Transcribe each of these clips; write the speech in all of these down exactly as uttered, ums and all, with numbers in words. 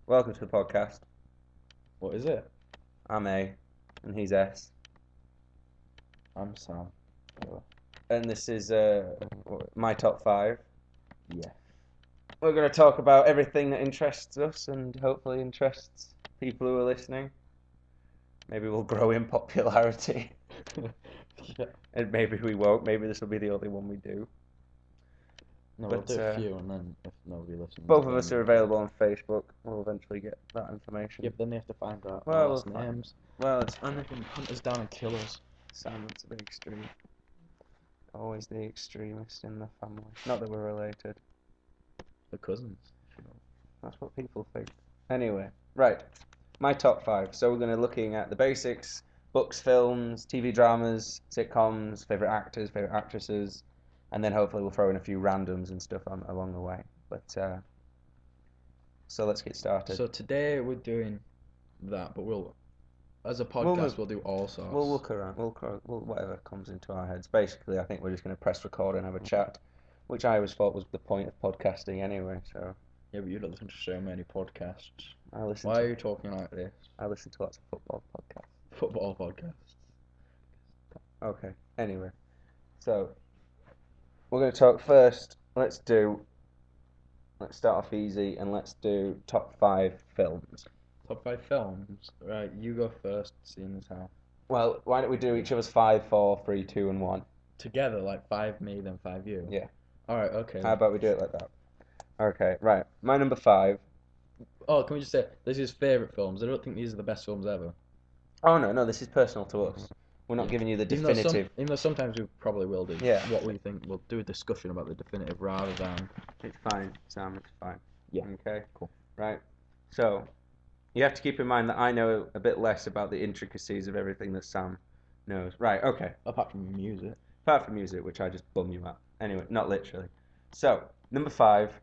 Welcome to the podcast. What is it? I'm A, and he's S, I'm Sam. and this is uh, my top five. Yeah. We're going to talk about everything that interests us and hopefully interests people who are listening. Maybe we'll grow in popularity, yeah. and maybe we won't. Maybe this will be the only one we do. No, But, we'll do uh, a few, and then if nobody listens, Both of then us are we'll- available on Facebook. We'll eventually get that information. Yeah, but then they have to find out Well, our we'll last find- names, Well, it's and they can hunt us down and kill us. Sam. It's a bit extreme. Always the extremist in the family. Not that we're related. The cousins. That's what people think. Anyway, right. My top five. So we're going to looking at the basics: books, films, T V dramas, sitcoms, favorite actors, favorite actresses, and then hopefully we'll throw in a few randoms and stuff on, along the way. But uh, so let's get started. So today we're doing that, but we'll, as a podcast, We'll we'll, move- do all sorts. We'll look around. We'll, cro- we'll whatever comes into our heads. Basically, I think we're just going to press record and have a chat, which I always thought was the point of podcasting anyway. So Yeah, but you don't listen to so many podcasts. I listen. Why to, are you talking like this? I listen to lots of football podcasts. Football podcasts. Okay. Anyway, so we're going to talk first. Let's do. Let's start off easy and let's do top five films. Top five films. Right, you go first, seeing as how. Well, why don't we do each of us five, four, three, two, and one? Together, like five me, then five you. Yeah. Alright, okay. How about we do it like that? Okay. Right. My number five. Oh, can we just say this is favourite films? I don't think these are the best films ever. Oh no, no, this is personal to us. We're not Yeah. giving you the Even though, some, definitive. even though sometimes we probably will do. Yeah. What we think, we'll do a discussion about the definitive rather than. It's fine, Sam. It's fine. Yeah. Okay. Cool. Right. So, you have to keep in mind that I know a bit less about the intricacies of everything that Sam knows. Right. Okay. Apart from music. Apart from music, which I just bum you at. Anyway, not literally. So, number five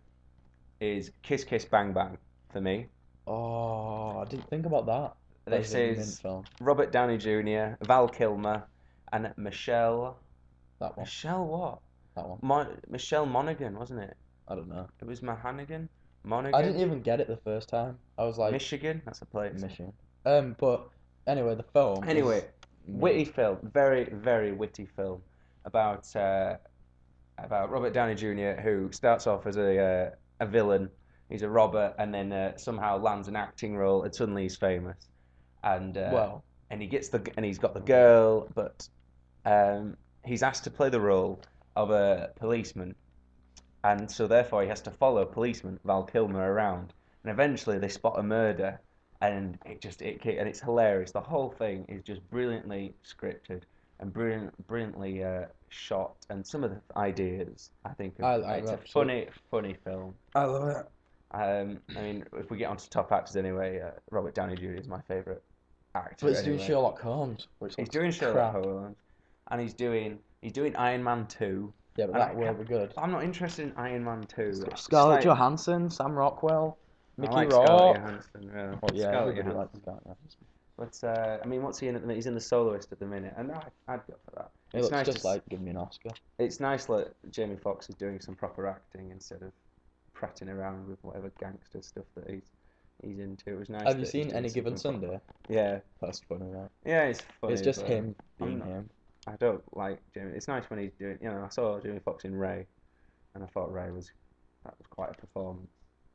is Kiss Kiss Bang Bang for me. Oh, I didn't think about that. This That was a mint is film. Robert Downey Junior, Val Kilmer, and Michelle. That one. Michelle what? That one. Mon- Michelle Monaghan, wasn't it? I don't know. It was Mahanigan? Monaghan? I didn't even get it the first time. I was like Michigan? That's a place. Michigan. Um, but anyway, the film. is Anyway, mint. witty film, very very witty film about uh, about Robert Downey Junior who starts off as a uh, a villain. He's a robber and then uh, somehow lands an acting role and suddenly he's famous. And uh, Well, and he gets the and he's got the girl, but um, he's asked to play the role of a policeman, and so therefore he has to follow policeman Val Kilmer around, and eventually they spot a murder, and it just it and it's hilarious. The whole thing is just brilliantly scripted and brilliant, brilliantly uh, shot, and some of the ideas I think I- are, I it's a absolutely- funny funny film. I love it. Um, I mean, if we get onto top actors anyway, uh, Robert Downey Junior is my favourite actor. But he's doing anyway. Sherlock Holmes, which He's looks doing Sherlock crap. Holmes, and he's doing he's doing Iron Man two. Yeah, but And that I will can't- be good. I'm not interested in Iron Man two. It's got It's Scarlett like- Johansson, Sam Rockwell, I Mickey like Rourke. Scarlett Johansson. Yeah, Oh yeah, Scarlett everybody Johansson. likes Scarlett Johansson. But uh, I mean, what's he in at the minute? He's in the Soloist at the minute, and I, I'd go for that. It It's looks nice just to s- like give me an Oscar. It's nice that Jamie Foxx is doing some proper acting instead of prattling around with whatever gangster stuff that he's he's into. It was nice. Have you that he's seen doing Any Given something Sunday? proper. Yeah, That's funny, right? yeah, it's funny. It's just but him I'm being not- him. I don't like Jamie. It's nice when he's doing. You know, I saw Jamie Foxx in Ray, and I thought Ray was that was quite a performance.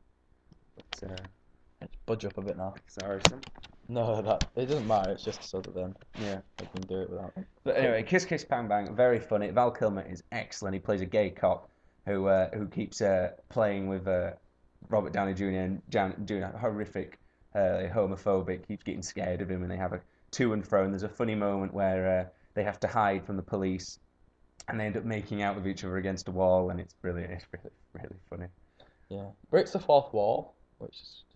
But uh, Let's budge up a bit now. sorry, some, No, that it doesn't matter. It's just so that then yeah. I can do it without. But anyway, Kiss Kiss Bang Bang, very funny. Val Kilmer is excellent. He plays a gay cop who uh, who keeps uh, playing with uh, Robert Downey Junior and Jan- doing a horrific, uh, homophobic. Keeps getting scared of him, and they have a to and fro. And there's a funny moment where uh, they have to hide from the police, and they end up making out with each other against a wall, and it's brilliant. It's really really funny. Yeah, breaks the fourth wall, which is.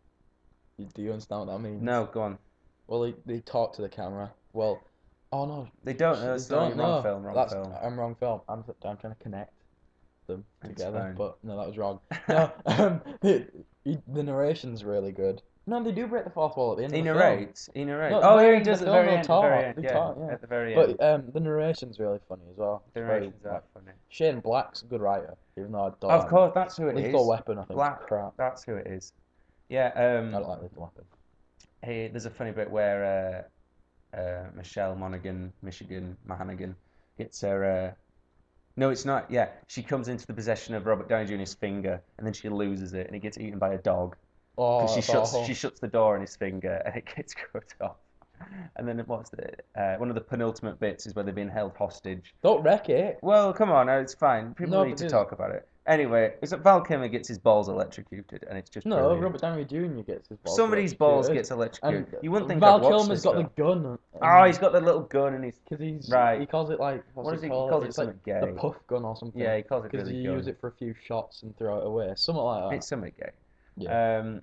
Do you understand what that means? No, go on. Well, they, they talk to the camera. Well, oh no, They don't. they No, it's don't. not, wrong No, film. Wrong that's film. I'm wrong film. I'm I'm trying to connect them It's together, fine. but no, that was wrong. No, um, the, the narration's really good. No, they do break the fourth wall at the end He of the narrates. He narrates. No, oh, the yeah, very he end of does the at the film, very they'll end. At the very talk, end. they Yeah, talk, yeah. at the very film. end. But um, the narration's really funny as well. The It's very, narrations are like, funny. Shane Black's a good writer, even though I don't. Of like course, that's who it is. Lethal Weapon, I think. Black. Crap. That's who it is. Yeah. I Um. don't like Little Weapon. Hey, there's a funny bit where uh, uh, Michelle Monaghan, Michigan Mahanigan, gets her. Uh, no, it's not. Yeah, she comes into the possession of Robert Downey Junior's finger, and then she loses it, and it gets eaten by a dog because Oh, she that's shuts awful. she shuts the door on his finger, and it gets cut off. And then what's the uh, one of the penultimate bits is where they're being held hostage. Don't wreck it. Well, come on, it's fine. People No, need to because talk about it. Anyway, it's that Val Kilmer gets his balls electrocuted, and it's just no, brilliant. Robert Downey Junior gets his balls Somebody's balls electrocuted, gets electrocuted. and You wouldn't think I'd Val watch Kilmer's this got film. the gun, Oh, and he's got the little gun, and he's because he's right. he calls it like what's What it is it? He called? calls it It's like something the gay. puff gun or something. Yeah, he calls it Because really you gun. use it for a few shots and throw it away, something like that. It's something gay. Yeah. Um,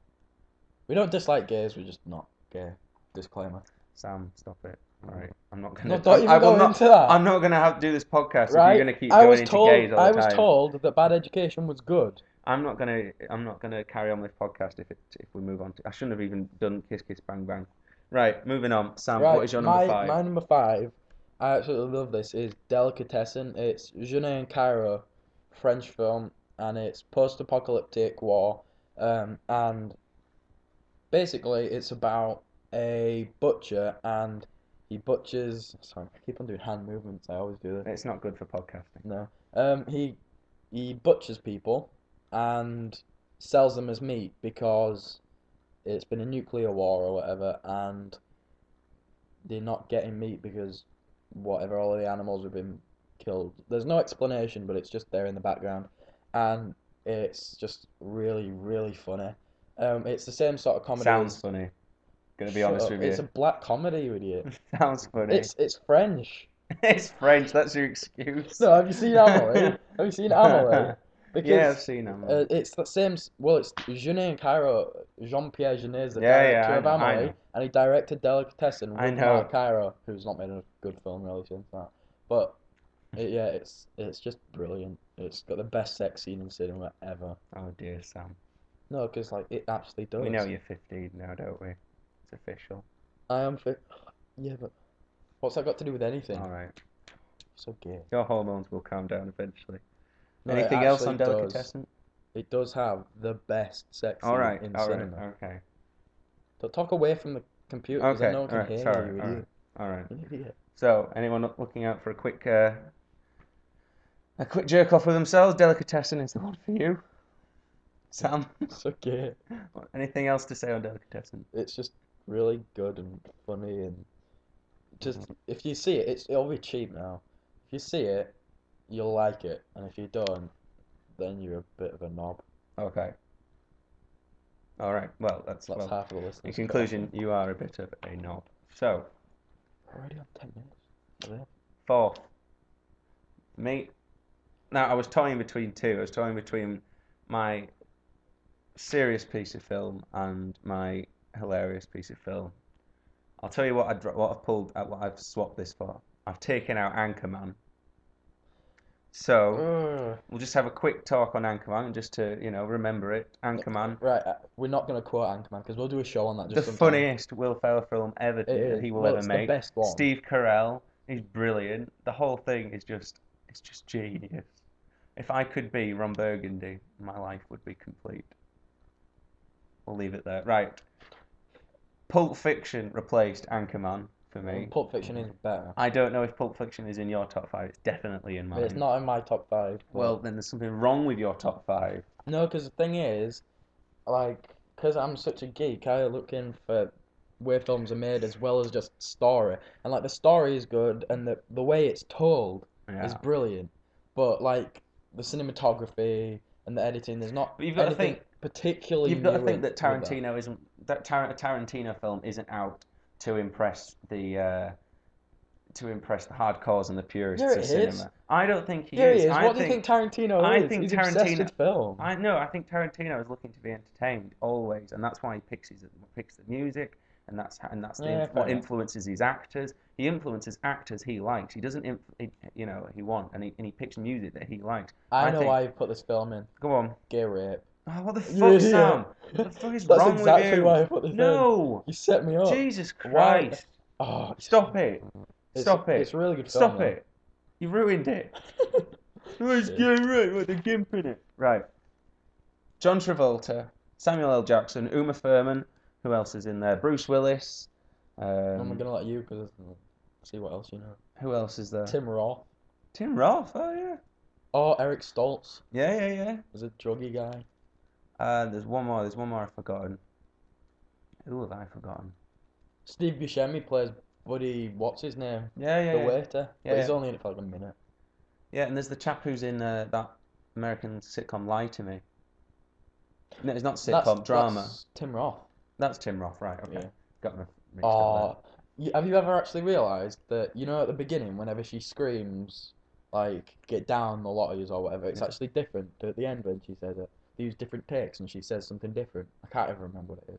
We don't dislike gays. We're just not gay. Disclaimer. Sam, stop it. All right, I'm not gonna. No, don't I, even I will go not. into that. I'm not gonna have to do this podcast if Right? you're gonna keep I going was into told. gays all the I was time. told that Bad Education was good. I'm not gonna. I'm not gonna carry on this podcast if it if we move on to. I shouldn't have even done Kiss Kiss Bang Bang. Right, moving on. Sam, Right. what is your number my five? my number five. I absolutely love this. Is Delicatessen. It's Jeunet and Cairo, French film, and it's post-apocalyptic war. Um, and basically it's about a butcher and he butchers. Sorry, I keep on doing hand movements. I always do this. It's not good for podcasting. No. Um, he he butchers people and sells them as meat because it's been a nuclear war or whatever, and they're not getting meat because whatever, all of the animals have been killed. There's no explanation, but it's just there in the background, and it's just really, really funny. Um, it's the same sort of comedy Sounds as. funny. Gonna be Shut honest up. with It's a you. black comedy, you idiot. Sounds funny. It's it's French. It's French. That's your excuse. No, have you seen Amelie? Have you seen Amelie? Because Yeah, I've seen them. uh, it's the same. s- Well, it's Jeunet and Cairo. Jean-Pierre Jeunet is the Yeah, yeah, director I of know, I Amelie, know. and he directed Delicatessen I with know. Mark Cairo, who's not made a good film really since that. But it, yeah, it's it's just brilliant. It's got the best sex scene in cinema ever. Oh dear, Sam. No, because like it actually does. We know you're fifteen now, don't we? It's official. I am fit. Yeah, but what's that got to do with anything? All right. So gay. Your hormones will calm down eventually. No, it Anything else on actually does. Delicatessen? It does have the best sex All scene right. in All right. cinema. Okay. Don't talk away from the computer because Okay. then no one All can right. hear Sorry. you, you All right. idiot. All right. You idiot. So, anyone looking out for a quick, uh, a quick jerk off with themselves? Delicatessen is the one for you. Sam, It's okay. anything else to say on Delicatessen? It's just really good and funny and just if you see it, it's it'll be cheap now. If you see it, you'll like it, and if you don't, then you're a bit of a knob. Okay. All right. Well, that's That's well. half of the listeners. In conclusion, you are a bit of a knob. So, We're already on ten minutes. Are they? fourth, me. Now, I was toying between two. I was toying between my serious piece of film and my hilarious piece of film. I'll tell you what I what I've pulled, uh, what I've swapped this for. I've taken out Anchorman. So Ugh. we'll just have a quick talk on Anchorman, just to you know remember it. Anchorman, Right, uh, we're not gonna quote Anchorman because we'll do a show on that the just sometime. funniest Will Ferrell film ever It that is. he will Well, ever it's the make. best one. Steve Carell, he's brilliant. The whole thing is just, it's just genius. If I could be Ron Burgundy, my life would be complete. We'll leave it there. Right. Pulp Fiction replaced Anchorman for me. Pulp Fiction is better. I don't know if Pulp Fiction is in your top five. It's definitely in mine. It's not in my top five. but- Well, then there's something wrong with your top five. No, because the thing is, like, because I'm such a geek, I look in for where films are made as well as just story. And, like, the story is good, and the, the way it's told Yeah. is brilliant. But, like, the cinematography and the editing, there's not But you've got to anything think- particularly You've got to new think that with that. Tarantino isn't that Tar- a Tarantino film isn't out to impress the uh, to impress the hardcores and the purists Yeah, of it cinema. is. I don't think he Yeah, is. he is. I What do you think Tarantino I is? think He's obsessed Tarantino- with film. I know. I think Tarantino is looking to be entertained always, and that's why he picks his picks the music, and that's how, and that's the, Yeah, inf- what fair enough. influences his actors. He influences actors he likes. He doesn't, inf- he, you know, he wants, and he and he picks music that he likes. I, I know think- why you put this film in. Go on. Gay rape. Oh, what the You fuck, idiot. Sam? What the fuck is That's wrong exactly with you? why I put this in. No. You set me up. Jesus Why- Christ. Oh, Stop it. it's, Stop it. It's a really good film. Stop it. You ruined it. Oh, it's Shit. gay right with the gimp in it. Right. John Travolta Samuel L. Jackson, Uma Thurman. Who else is in there? Bruce Willis. I'm Um, gonna let you because see what else you know. who else is there? Tim Roth. Tim Roth. Oh yeah. Oh, Eric Stoltz. Yeah, yeah, yeah. Was a druggy guy. Uh, there's one more. There's one more I've forgotten. Who have I forgotten? Steve Buscemi plays Buddy. What's his name? Yeah, yeah, The yeah. waiter. Yeah, But he's yeah. only in it for like a minute. Yeah, and there's the chap who's in uh, that American sitcom Lie to Me. No, it's not sitcom, That's, drama. that's Tim Roth. That's Tim Roth, right? Okay, Yeah. got me mixed up Oh, y- have you ever actually realised that, you know, at the beginning, whenever she screams, like, get down the lotteries or whatever, it's Yeah. actually different to at the end when she says it. They use different takes and she says something different. I can't even remember what it is.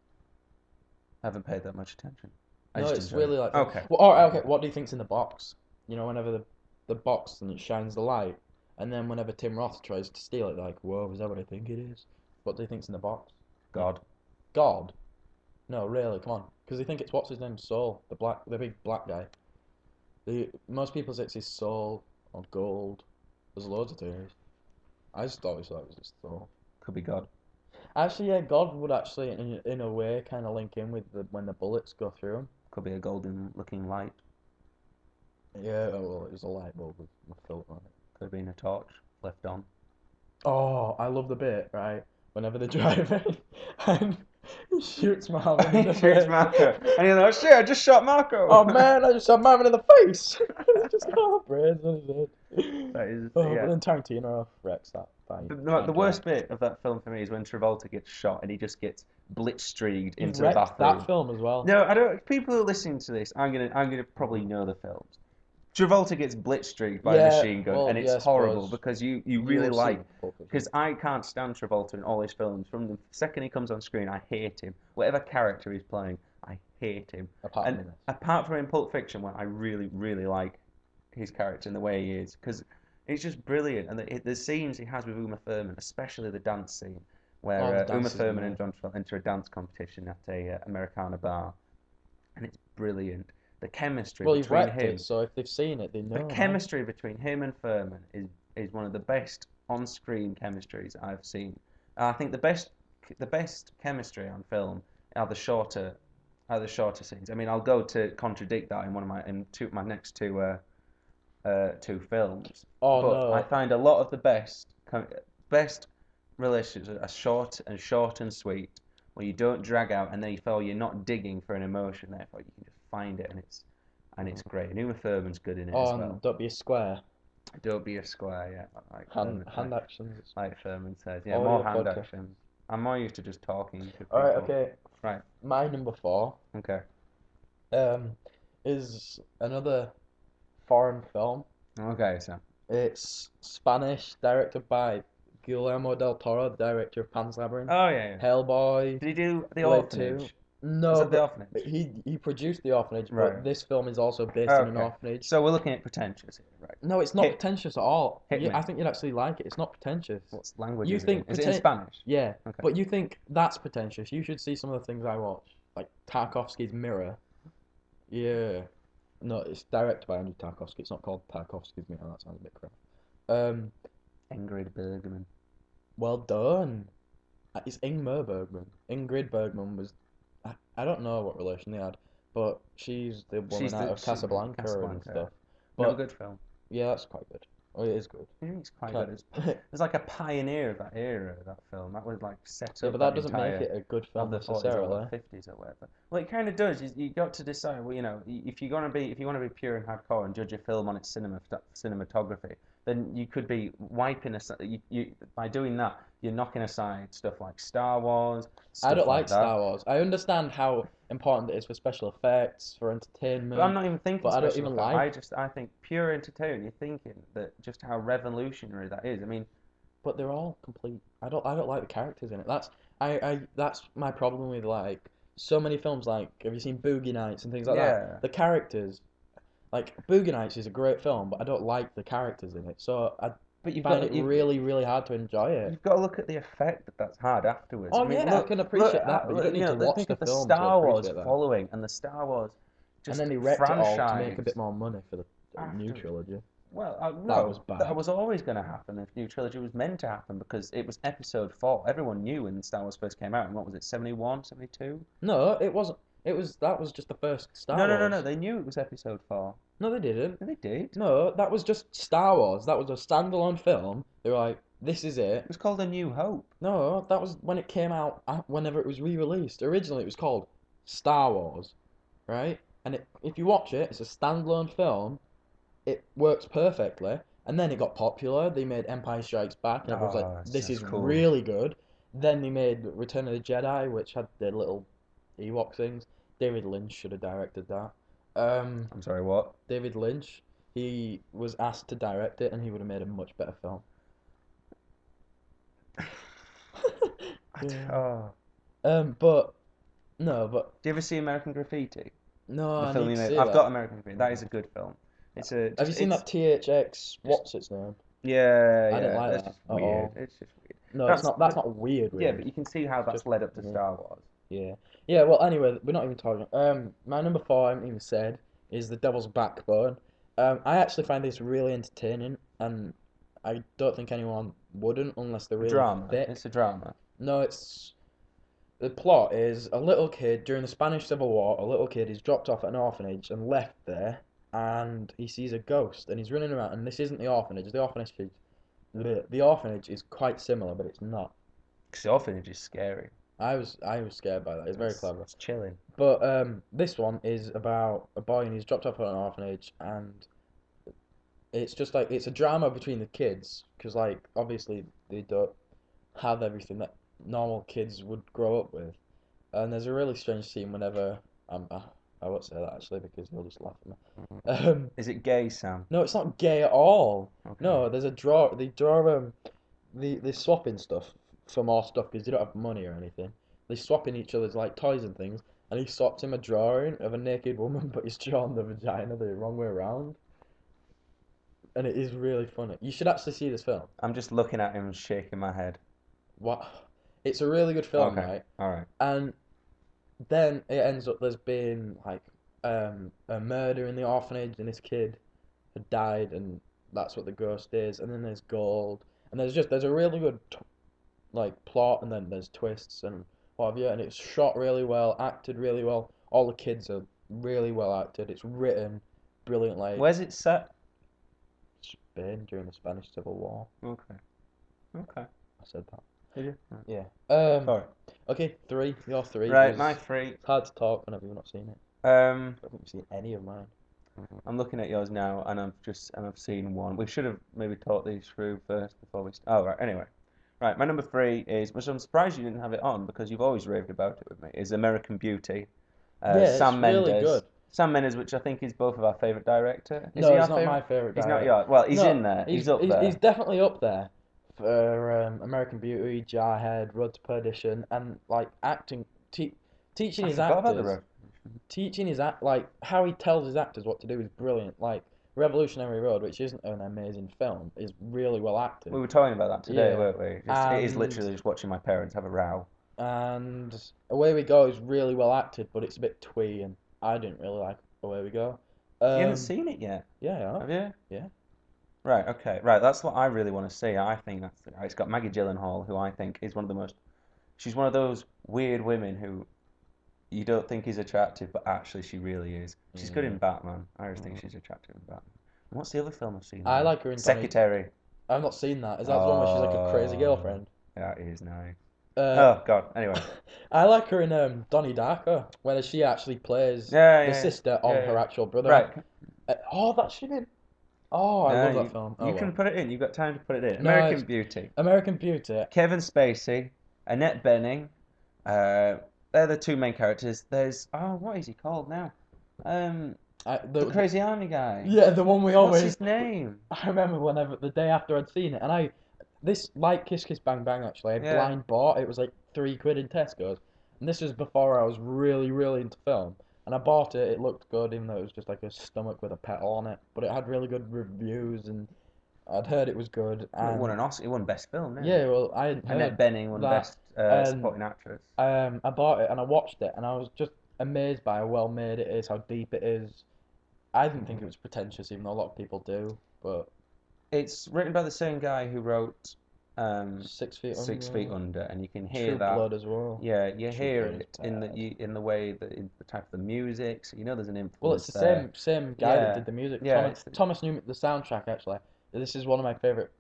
I haven't paid that much attention. I No, just it's enjoyed really it. like. Okay. Well, alright, okay. What do you think's in the box? You know, whenever the the box and it shines the light, and then whenever Tim Roth tries to steal it, like, whoa, is that what I think it is? What do you think's in the box? God. God? No, really, come on, because they think it's what's his name, Soul, the black, the big black guy. The most people say it's his Soul or Gold. There's loads of theories. I just always thought it was his Soul. Could be God. Actually, yeah, God would actually, in in a way, kind of link in with the when the bullets go through him. Could be a golden looking light. Yeah, oh, well, it was a light bulb with a filter on it. Could have been a torch left on. Oh, I love the bit, right? Whenever they're driving and he shoots Marvin in the He shoots face. Marco. And you're like, shit, I just shot Marco. Oh man, I just shot Marvin in the face. It's just all brains on his head. That is, Oh, yeah. but then Tarantino wrecks that fight. The, the, the worst bit of that film for me is when Travolta gets shot and he just gets blitzkrieged He into the wrecked bathroom. that film as well. No, I don't. People who are listening to this, I'm gonna, I'm gonna probably know the films. Travolta gets blitzkrieged by Yeah, a machine gun, well, and it's yeah, I horrible suppose. because you, you You'll really see like. Pulp Fiction. Because I can't stand Travolta in all his films. From the second he comes on screen, I hate him. Whatever character he's playing, I hate him. Apart and from this. apart from in Pulp Fiction, where I really, really like his character and the way he is, because he's just brilliant. And the, the scenes he has with Uma Thurman, especially the dance scene, where Oh, the uh, dance Uma is Thurman and amazing. John Travolta enter a dance competition at a uh, Americana bar, and it's brilliant. The chemistry Well, you've between wrecked him, it, so if they've seen it, they know. the man. chemistry between him and Furman is is one of the best on-screen chemistries I've seen. And I think the best the best chemistry on film are the shorter are the shorter scenes. I mean, I'll go to contradict that in one of my in two my next two uh, uh, two films. Oh But no. I find a lot of the best com- best relationships are short and short and sweet, where you don't drag out, and therefore you're not digging for an emotion. Therefore, you can just find it, and it's and it's great. And Uma Thurman's good in it Oh, as and well. don't be a square. Don't be a square, yeah. Like Hand Furman, hand like, actions. like Furman says, yeah. Oh, More yeah, hand podcast. actions. I'm more used to just talking to people. All right, okay. Right. My number four Okay. um is another foreign film. Okay. So. It's Spanish, directed by Guillermo del Toro, the director of Pan's Labyrinth, Oh yeah. yeah. Hellboy, Did he do the Blade two. orphanage? No, Is that the but orphanage? he he produced The Orphanage, but Right. this film is also based in an Okay. orphanage. So we're looking at pretentious here, right? No, it's not Hit- pretentious at all. hit You- me. I think you'd actually like it. It's not pretentious. What language You is think it in? Is it in preten- Spanish? Yeah, Okay. but you think that's pretentious. You should see some of the things I watch, like Tarkovsky's Mirror. Yeah. No, it's directed by Andrew Tarkovsky. It's not called Tarkovsky's Mirror. That sounds a bit crap. Um, Ingrid Bergman. well done. Uh, It's Ingmar Bergman. Ingrid Bergman was, I, I don't know what relation they had, but she's the woman She's out the- of she- Casablanca, and Casablanca. stuff. Not a But good film. yeah, that's quite good. Oh, it is good. I think it's quite Can't- good. It's, it's like a pioneer of that era. That film. That was like set up. Yeah, but that that doesn't entire, make it a good film of the forties or necessarily. the fifties or whatever. Well, it kind of does. You, you got to decide. Well, you know, if you're gonna be if you want to be pure and hardcore and judge a film on its cinema cinematography, then you could be wiping aside. You, you by doing that, you're knocking aside stuff like Star Wars. I don't stuff like that. Star Wars. I understand how important it is for special effects, for entertainment. But I'm not even thinking but I don't special even effects. like- I just I think pure entertainment. You're thinking that just how revolutionary that is. I mean, But they're all complete. I don't. I don't like the characters in it. That's I. I. That's my problem with like so many films. Like, have you seen Boogie Nights and things like Yeah. that? The characters, like Boogie Nights is a great film, but I don't like the characters in it. So I but you've find got it you've, really, really hard to enjoy it. You've got to look at the effect that that's had afterwards. Oh, I mean, yeah, I look, can appreciate look, that, but you uh, don't need know, to watch think the of the film to Star Wars appreciate that. following and the Star Wars just And then they wrecked it all to franchise make a bit more money for the new after- trilogy. Well, I, That was no, that bad. was always going to happen. The new trilogy was meant to happen because it was episode four. Everyone knew when Star Wars first came out. And what was it, seventy-one, seventy-two? No, it wasn't. It was that was just the first Star No, no, no, no. Wars. They knew it was episode four. No, they didn't. No, they did. No, that was just Star Wars. That was a standalone film. They were like, this is it. It was called A New Hope. No, that was when it came out, uh, whenever it was re-released. Originally, it was called Star Wars, right? And it, if you watch it, it's a standalone film. It works perfectly. And then it got popular. They made Empire Strikes Back, and everyone's like, Oh, this that's is cool. really good. Then they made Return of the Jedi, which had the little Ewok things. David Lynch should have directed that. Um, I'm sorry, what? David Lynch, he was asked to direct it, and he would have made a much better film. I d- Yeah. oh. Um, but no, but Do you ever see American Graffiti? no, The I film need he to made. see I've got that. American Graffiti. That is a good film. It's a. Have Just, you seen it's, that T H X? What's its name? Yeah, I didn't yeah. like That's that just at weird. all. It's just weird. No, it's That's not. That's but not weird. yeah, but Weird. you can see how It's that's just led up to yeah, Star Wars. yeah, yeah. Well, anyway, we're not even talking. Um, my number four, I haven't even said, is The Devil's Backbone. Um, I actually find this really entertaining, and I don't think anyone wouldn't unless they're really Drama. thick. It's a drama. No, it's the plot is a little kid during the Spanish Civil War. A little kid is dropped off at an orphanage and left there, and he sees a ghost, and he's running around. And this isn't the orphanage. The orphanage is the the orphanage is quite similar, but it's not. Because the orphanage is scary. I was I was scared by that. It's very It's, clever. it's chilling. But um, this one is about a boy and he's dropped off at an orphanage, and it's just like it's a drama between the kids because like obviously they don't have everything that normal kids would grow up with. And there's a really strange scene whenever um, uh, I won't say that actually because he'll just laugh at me. Um, Is it gay, Sam? no, it's not gay at all. Okay. No, there's a draw. They draw um, they they swapping stuff for more stuff because they don't have money or anything. They swapping each other's like toys and things. And he swapped him a drawing of a naked woman, but he's drawn the vagina the wrong way around. And it is really funny. You should actually see this film. I'm just looking at him and shaking my head. What? It's a really good film, Okay. right? All right. And then it ends up there's been like um, a murder in the orphanage, and this kid had died, and that's what the ghost is. And then there's gold, and there's just there's a really good t- like plot, and then there's twists and what have you. And it's shot really well, acted really well. All the kids are really well acted. It's written brilliantly. Where's it set? Spain during the Spanish Civil War. Okay. Okay. I said that. Did you? Yeah. Um. Sorry. Okay, three. Your three. Right, was- my three. It's hard to talk whenever you've not seen it. Um, I haven't seen any of mine. I'm looking at yours now, and I've just and I've seen one. We should have maybe talked these through first before we. St- oh right. Anyway, right. My number three is, which I'm surprised you didn't have it on because you've always raved about it with me. Is American Beauty. Uh, Yeah, it's Sam really Mendes. good. Sam Mendes, which I think is both of our favorite director. Is No, he he's our not favorite? my favorite. He's not director. yours. Well, he's No, in there. He's, up he's, there. He's definitely up there for um, American Beauty, Jarhead, Road to Perdition, and like acting, te- teaching I his forgot about the actors. road. Teaching his act like how he tells his actors what to do is brilliant. Like Revolutionary Road, which isn't an amazing film, is really well acted. We were talking about that today, Yeah. weren't we? Just, it is And- literally just watching my parents have a row. And Away We Go is really well acted, but it's a bit twee, and I didn't really like Away We Go. Um, you haven't seen it yet, Yeah, yeah. have you? Yeah. Right. Okay. Right. That's what I really want to see. I think that's the, it's got Maggie Gyllenhaal, who I think is one of the most. She's one of those weird women who you don't think is attractive, but actually she really is. She's good in Mm. Batman. I just think Mm. she's attractive in Batman. And what's the other film I've seen? I her like her in Donnie- Secretary. I've not seen that. Is that the one where she's like a crazy Oh. girlfriend? Yeah, it is nice. Uh, Oh God. Anyway. I like her in um, Donnie Darko, where she actually plays Yeah. the yeah, sister of yeah, her yeah. actual brother. Right. Uh, oh, that should have been. Oh, I No, love that you, film. You Oh, can well. put it in. You've got time to put it in. No, American it's- Beauty. American Beauty. Kevin Spacey, Annette Bening, uh, they're the two main characters. There's oh, what is he called now? Um, I, the, the, Crazy Army guy. Yeah, the one we What's always. his name? I remember whenever the day after I'd seen it, and I this like Kiss Kiss Bang Bang actually, I Yeah. blind bought. It was like three quid in Tesco's, and this was before I was really really into film. And I bought it. It looked good, even though it was just like a stomach with a petal on it. But it had really good reviews, and I'd heard it was good. Well, it And won an Oscar. It won Best Film. Didn't yeah, it? well, I hadn't heard. Annette Bening won that, Best uh, and- Supporting Actress. Um, I bought it and I watched it, and I was just amazed by how well made it is, how deep it is. I didn't think it was pretentious, even though a lot of people do. but It's written by the same guy who wrote um, Six Feet Six Feet Under, Under, and you can hear True that. Blood as well. Yeah, you True hear Blood is it in the bad. you, in the way that in the type of the music, so you know there's an Well, it's influence the there. same same guy that Yeah, did the music. yeah, Thomas it's Thomas Newman, the soundtrack actually. This is one of my favorite.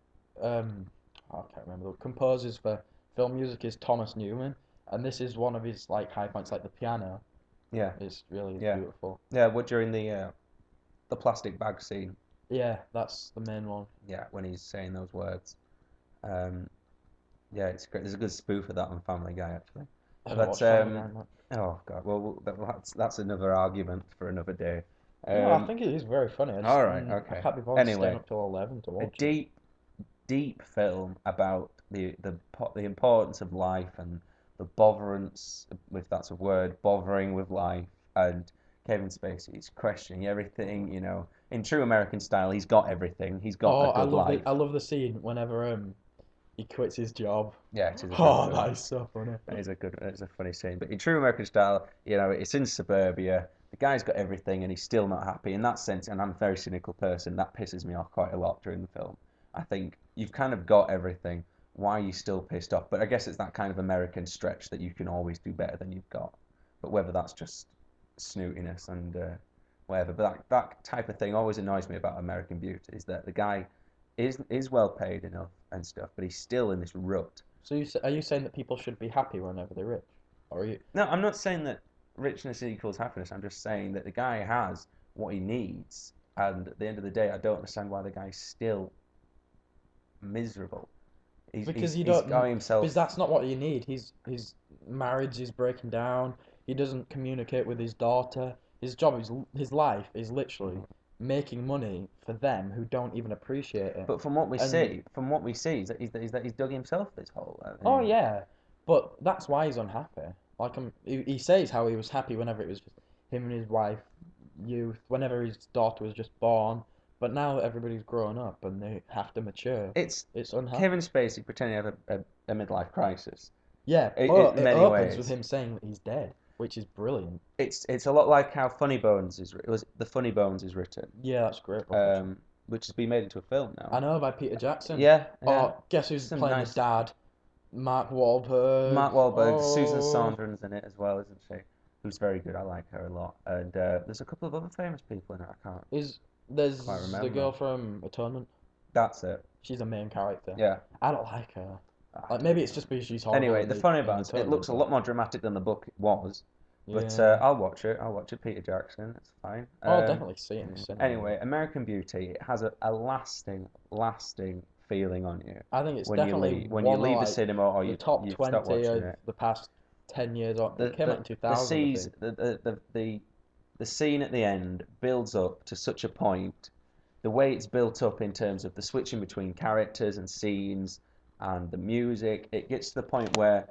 Um, I can't remember the composers for film music is Thomas Newman, and this is one of his like high points, like the piano. yeah, It's really yeah, beautiful. yeah. What during the uh, the plastic bag scene? Yeah, that's the main one. Yeah, when he's saying those words. Um, yeah, it's great. There's a good spoof of that on Family Guy actually. I don't But watch Family um, Guy much. oh God, well that- that's that's another argument for another day. No, I Um, think it is very funny. I just all right, mm, I okay. can't be bothered staying Anyway, up till eleven to a watch it. deep, deep film about the the po- the importance of life and the botherance, if that's a word, bothering with life, and Kevin Spacey's questioning everything. You know, in true American style, he's got everything. He's got a Oh, I good love the life. I love the scene whenever um he quits his job. Yeah, it is a good Oh, film. that is so funny. That is a good, it's a funny scene. But in true American style, you know, it's in suburbia. The guy's got everything and he's still not happy. In that sense, and I'm a very cynical person, that pisses me off quite a lot during the film. I think you've kind of got everything. Why are you still pissed off? But I guess it's that kind of American stretch that you can always do better than you've got. But whether that's just snootiness and uh, whatever, but that, that type of thing always annoys me about American Beauty is that the guy is is well paid enough and stuff, but he's still in this rut. So you s- are you saying that people should be happy whenever they're rich, or are you? No, I'm not saying that richness equals happiness. I'm just saying that the guy has what he needs, and at the end of the day, I don't understand why the guy's still miserable. He's Because he's you he's don't, got because himself. that's not what you need. His his marriage is breaking down. He doesn't communicate with his daughter. His job is his life is literally making money for them who don't even appreciate it. But from what we And see, from what we see, is that he's, is that he's dug himself this hole. I oh mean, yeah, but that's why he's unhappy. Like um, he, he says how he was happy whenever it was just him and his wife, youth, whenever his daughter was just born. But now that everybody's grown up and they have to mature, it's it's unhappy. Kevin Spacey pretending to have a, a, a midlife crisis. Yeah, I but in it many opens with ways, him saying that he's dead, which is brilliant. it's it's a lot like how Funny Bones is. It was the Funny Bones is written, Yeah, that's a great book actually. um, which has been made into a film I now. know by Peter Jackson. Yeah, yeah. Oh, guess who's Some playing the nice dad? Mark Wahlberg. Mark Wahlberg, Susan Oh, Sarandon's in it as well, isn't she? Who's very good. I like her a lot. And uh, there's a couple of other famous people in it. I can't is quite there's the remember. girl from Atonement. That's it. She's a main character. Yeah. I don't like her. I Like don't maybe it's know. just because she's horrible Anyway, in the the funny in about it Atonement, looks a but lot more dramatic than the book was. But uh, yeah. I'll watch it. I'll watch it. Peter Jackson. It's fine. I'll Um, definitely see it in the cinema. Yeah. anyway, American Beauty it has a, a lasting, lasting feeling on you I think it's when you definitely leave when you one of leave the like cinema or the you top you stop twenty watching of it. the past ten years. Or it the came out the in two the thousand, I seas think. the, the the the the scene at the end builds up to such a point. The way it's built up in terms of the switching between characters and scenes and the music, it gets to the point where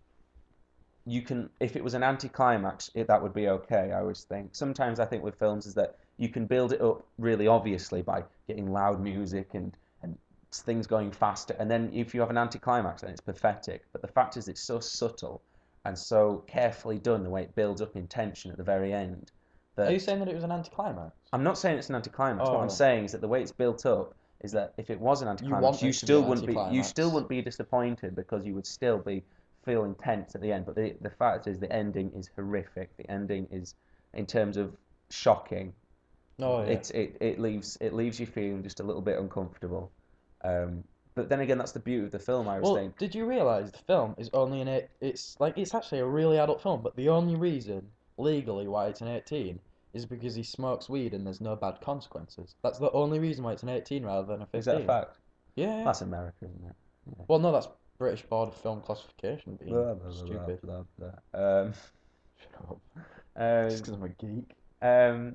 you can, if it was an anticlimax, it, that would be okay. I always think. Sometimes I think with films is that you can build it up really obviously by getting loud music and and things going faster, and then if you have an anticlimax, then it's pathetic. But the fact is, it's so subtle and so carefully done the way it builds up in tension at the very end Are you that saying that it was an anticlimax? I'm not saying it's an anticlimax. What I'm Oh, saying is that the way it's built up is that if it was an you anticlimax, want you it to be still an wouldn't be you still anticlimax. wouldn't be disappointed because you would still be feeling tense at the end. But the the fact is, the ending is horrific. The ending is, in terms of shocking, Oh yeah. it it, it leaves it leaves you feeling just a little bit uncomfortable. Um, but then again, that's the beauty of the film. I always Well, think. did you realize the film is only an eight? It's like it's actually a really adult film, but the only reason legally why it's an eighteen is because he smokes weed and there's no bad consequences. That's the only reason why it's an eighteen rather than a Is that a fifteen. fact? Yeah, yeah. That's America, isn't it? Yeah. Well, no, that's British Board of Film Classification being Blah blah blah stupid. blah blah. blah. Um, Shut up. Just um, because I'm a geek. um,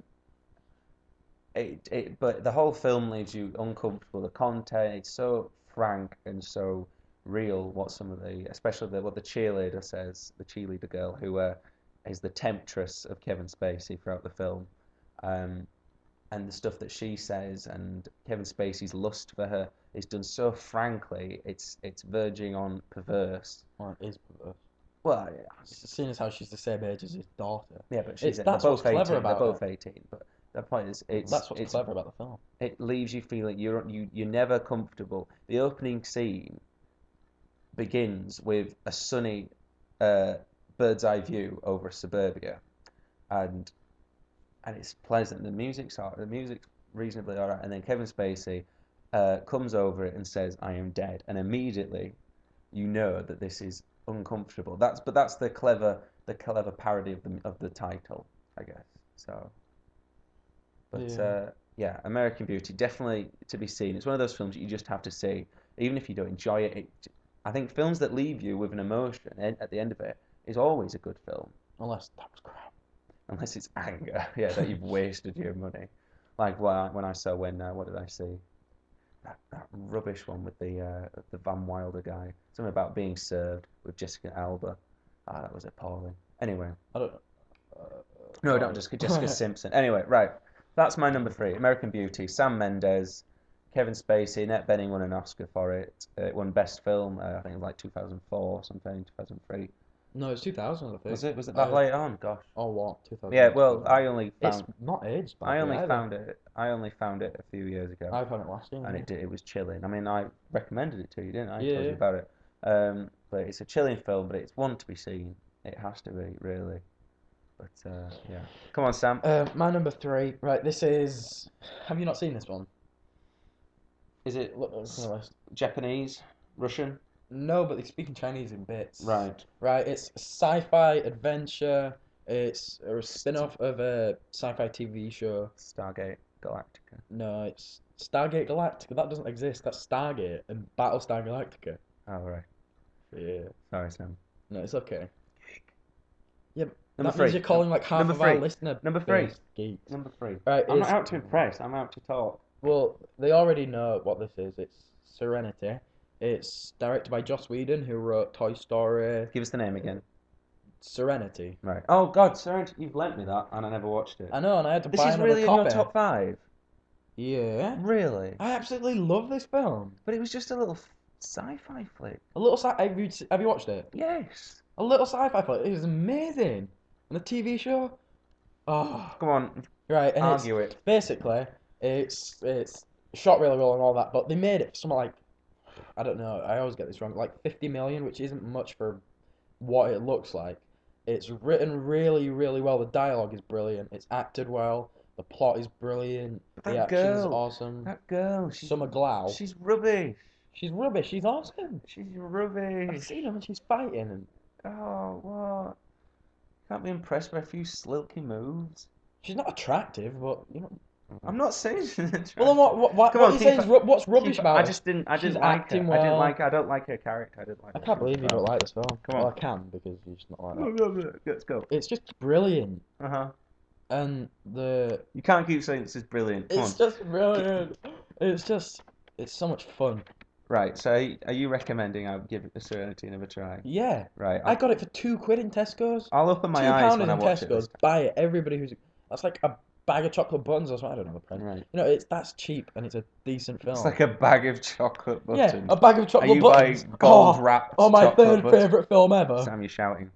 it, it, but the whole film leaves you uncomfortable. The content, it's so frank and so real. What some of the, especially the, what the cheerleader says, the cheerleader girl who uh, is the temptress of Kevin Spacey throughout the film, um, and the stuff that she says, and Kevin Spacey's lust for her is done so frankly. It's it's verging on perverse. Well, it is perverse. Well, yeah, Seeing as how she's the same age as his daughter. yeah, but she's It's they're that's what's both clever eighteen. They're about both it. eighteen, but The point is, it's That's what's it's clever about the film. it leaves you feeling you're you you're never comfortable. The opening scene begins with a sunny uh, bird's eye view over suburbia, and and it's pleasant. The music's all, the music's reasonably alright, and then Kevin Spacey uh, comes over it and says, "I am dead," and immediately you know that this is uncomfortable. That's but that's the clever the clever parody of the of the title, I guess. So, but Yeah. uh, yeah, American Beauty definitely to be seen. It's one of those films that you just have to see, even if you don't enjoy it. it I think films that leave you with an emotion at the end of it is always a good film, Unless that was crap. unless it's anger, yeah, that you've wasted your money. Like when I, when I saw when uh, what did I see? That, that rubbish one with the uh, the Van Wilder guy. Something about being served with Jessica Alba. Ah, that was appalling. Anyway, I don't. Uh, no, not right. Jessica Jessica Simpson. Anyway, right, that's my number three. American Beauty. Sam Mendes, Kevin Spacey. Annette Bening won an Oscar for it. Uh, it won Best Film. Uh, I think it was like two thousand four or something, two thousand three. No, it's two thousand, I think. Was it? Was it that I, late on? Gosh. oh, what? two thousand. Yeah. Well, I only It's found not aged I badly only either. found it I only found it a few years ago. I found it last year. And yeah. it did, it was chilling. I mean, I recommended it to you, didn't I? I Yeah, told you yeah. about it. Um, but it's a chilling film, but it's one to be seen. It has to be, really. But uh, yeah, come on, Sam. Uh, my number three. Right, this is. Have you not seen this one? Is it Look, look at the list. Japanese, Russian? No, but they speak in Chinese in bits. Right. Right, it's sci-fi adventure. It's a spin-off of a sci-fi T V show. Stargate Galactica. No, it's Stargate Galactica. That doesn't exist. That's Stargate and Battlestar Galactica. Oh right. Yeah. Sorry, Sam. No, it's okay. Yeah, Number that three. means you're calling like half Number of three. our listener Number three. base geeks. Number three. Right, I'm is not out to impress. I'm out to talk. well, they already know what this is. It's Serenity. It's directed by Joss Whedon, who wrote Toy Story. Give us the name again. Serenity. Right. Oh God, sorry, you've lent me that, and I never watched it. I know, and I had to This buy is another really in copy. your top five. Yeah. Really? I absolutely love this film. But it was just a little f- sci-fi flick. A little sci- have you have you watched it? Yes. A little sci-fi flick. It was amazing. And the T V show. Oh, Come on, right. And argue it's it. basically it's it's shot really well and all that, but they made it for something like I don't know. I always get this wrong. Like fifty million, which isn't much for what it looks like. It's written really, really well. The dialogue is brilliant. It's acted well. The plot is brilliant. But The that action's girl, awesome. that girl, she's Summer Glau. she's rubbish. She's rubbish. She's awesome. She's I've rubbish. seen her when she's fighting, and Oh, what? Can't be impressed by a few silky moves. she's not attractive, but you know. I'm not saying she's attractive. Well, then what? What? What, Come what on, you keep saying her- is ru- what's rubbish Keep- about I her? just didn't. I She's didn't like her. acting I didn't well. like. I don't like her character. I didn't like. I her can't believe you well. don't like this film. Come Well, on. I can because you're just not like that. Let's go. It's just brilliant, Uh huh. and the You can't keep saying this is brilliant. Come it's on. just brilliant. It's just it's so much fun. Right. So, are you- are you recommending I give the Serenity another try? Yeah, Right. I I, got it for two quid in Tesco's. I'll open my Two eyes pounders when I in watch it. Tesco's. This Buy it. Everybody who's that's like a bag of chocolate buttons or something. I don't know the price. time. Right. You know, it's that's cheap and it's a decent film. It's like a bag of chocolate yeah, buttons. a bag of Are chocolate you buttons. buying gold oh, wrapped oh, my chocolate third buttons? favorite film ever. Sam, you're shouting.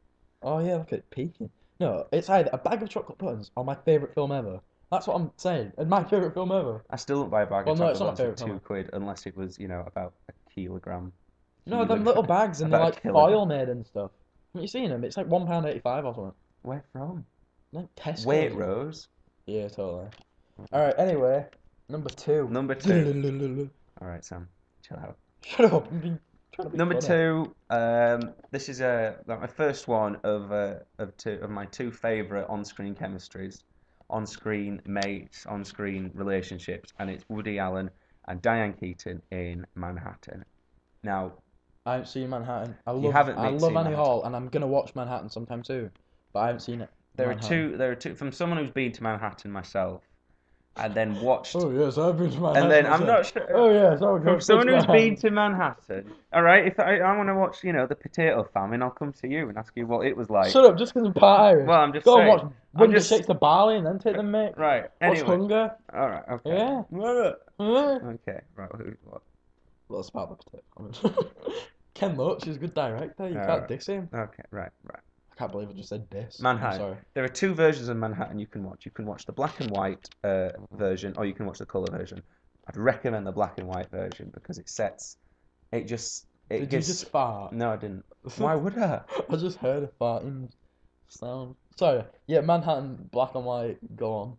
Oh yeah, look at it peeking. No, it's either a bag of chocolate buttons or my favorite film ever. That's what I'm saying. And my favorite film ever. I still don't buy a bag Well, of no, chocolate it's not my buttons for favourite two film. quid unless it was, you know, about a kilogram. No, them Kilogram. little bags and they're About a like kilogram. foil made and stuff. Haven't you seen them? It's like one pound eighty-five or something. Where from? Like Tesco. Waitrose. Yeah, totally. All right. Anyway, number two. Number two. All right, Sam, chill out. Shut up. I'm being- trying to be Number funny. two. Um, this is a like my first one of uh, of two of my two favorite on-screen chemistries, on-screen mates, on-screen relationships, and it's Woody Allen and Diane Keaton in Manhattan. Now, I haven't seen Manhattan. I love. You haven't I made- love seen Annie Manhattan. Hall, and I'm gonna watch Manhattan sometime too, but I haven't seen it. there are Manhattan. two. There are two. From someone who's been to Manhattan myself, and then watched. Oh yes, I've been to Manhattan. and then I'm myself. not sure. Oh yes, I would go From to someone who's Manhattan. been to Manhattan, all right. If I, I want to watch, you know, the potato famine, I'll come to you and ask you what it was like. Shut up, just because I'm part Irish. Well, I'm just Go saying. and watch I'm Winter just- Shakes to Barley and then take them, mate. Right. Watch Anyway. Hunger. All right. Okay. Yeah. Yeah. Yeah. Okay. Right. Who, what? Well, it's about the potato famine. Ken Loach is a good director. You Yeah, can't right. diss him. Okay. Right. Right. I can't believe I just said this. I'm Manhattan. sorry. There are two versions of Manhattan you can watch. You can watch the black and white uh, version, or you can watch the color version. I'd recommend the black and white version because it sets, it just, it Did gives. you just fart? No, I didn't. Why would I? I just heard a farting sound. Sorry. Yeah, Manhattan, black and white. Go on.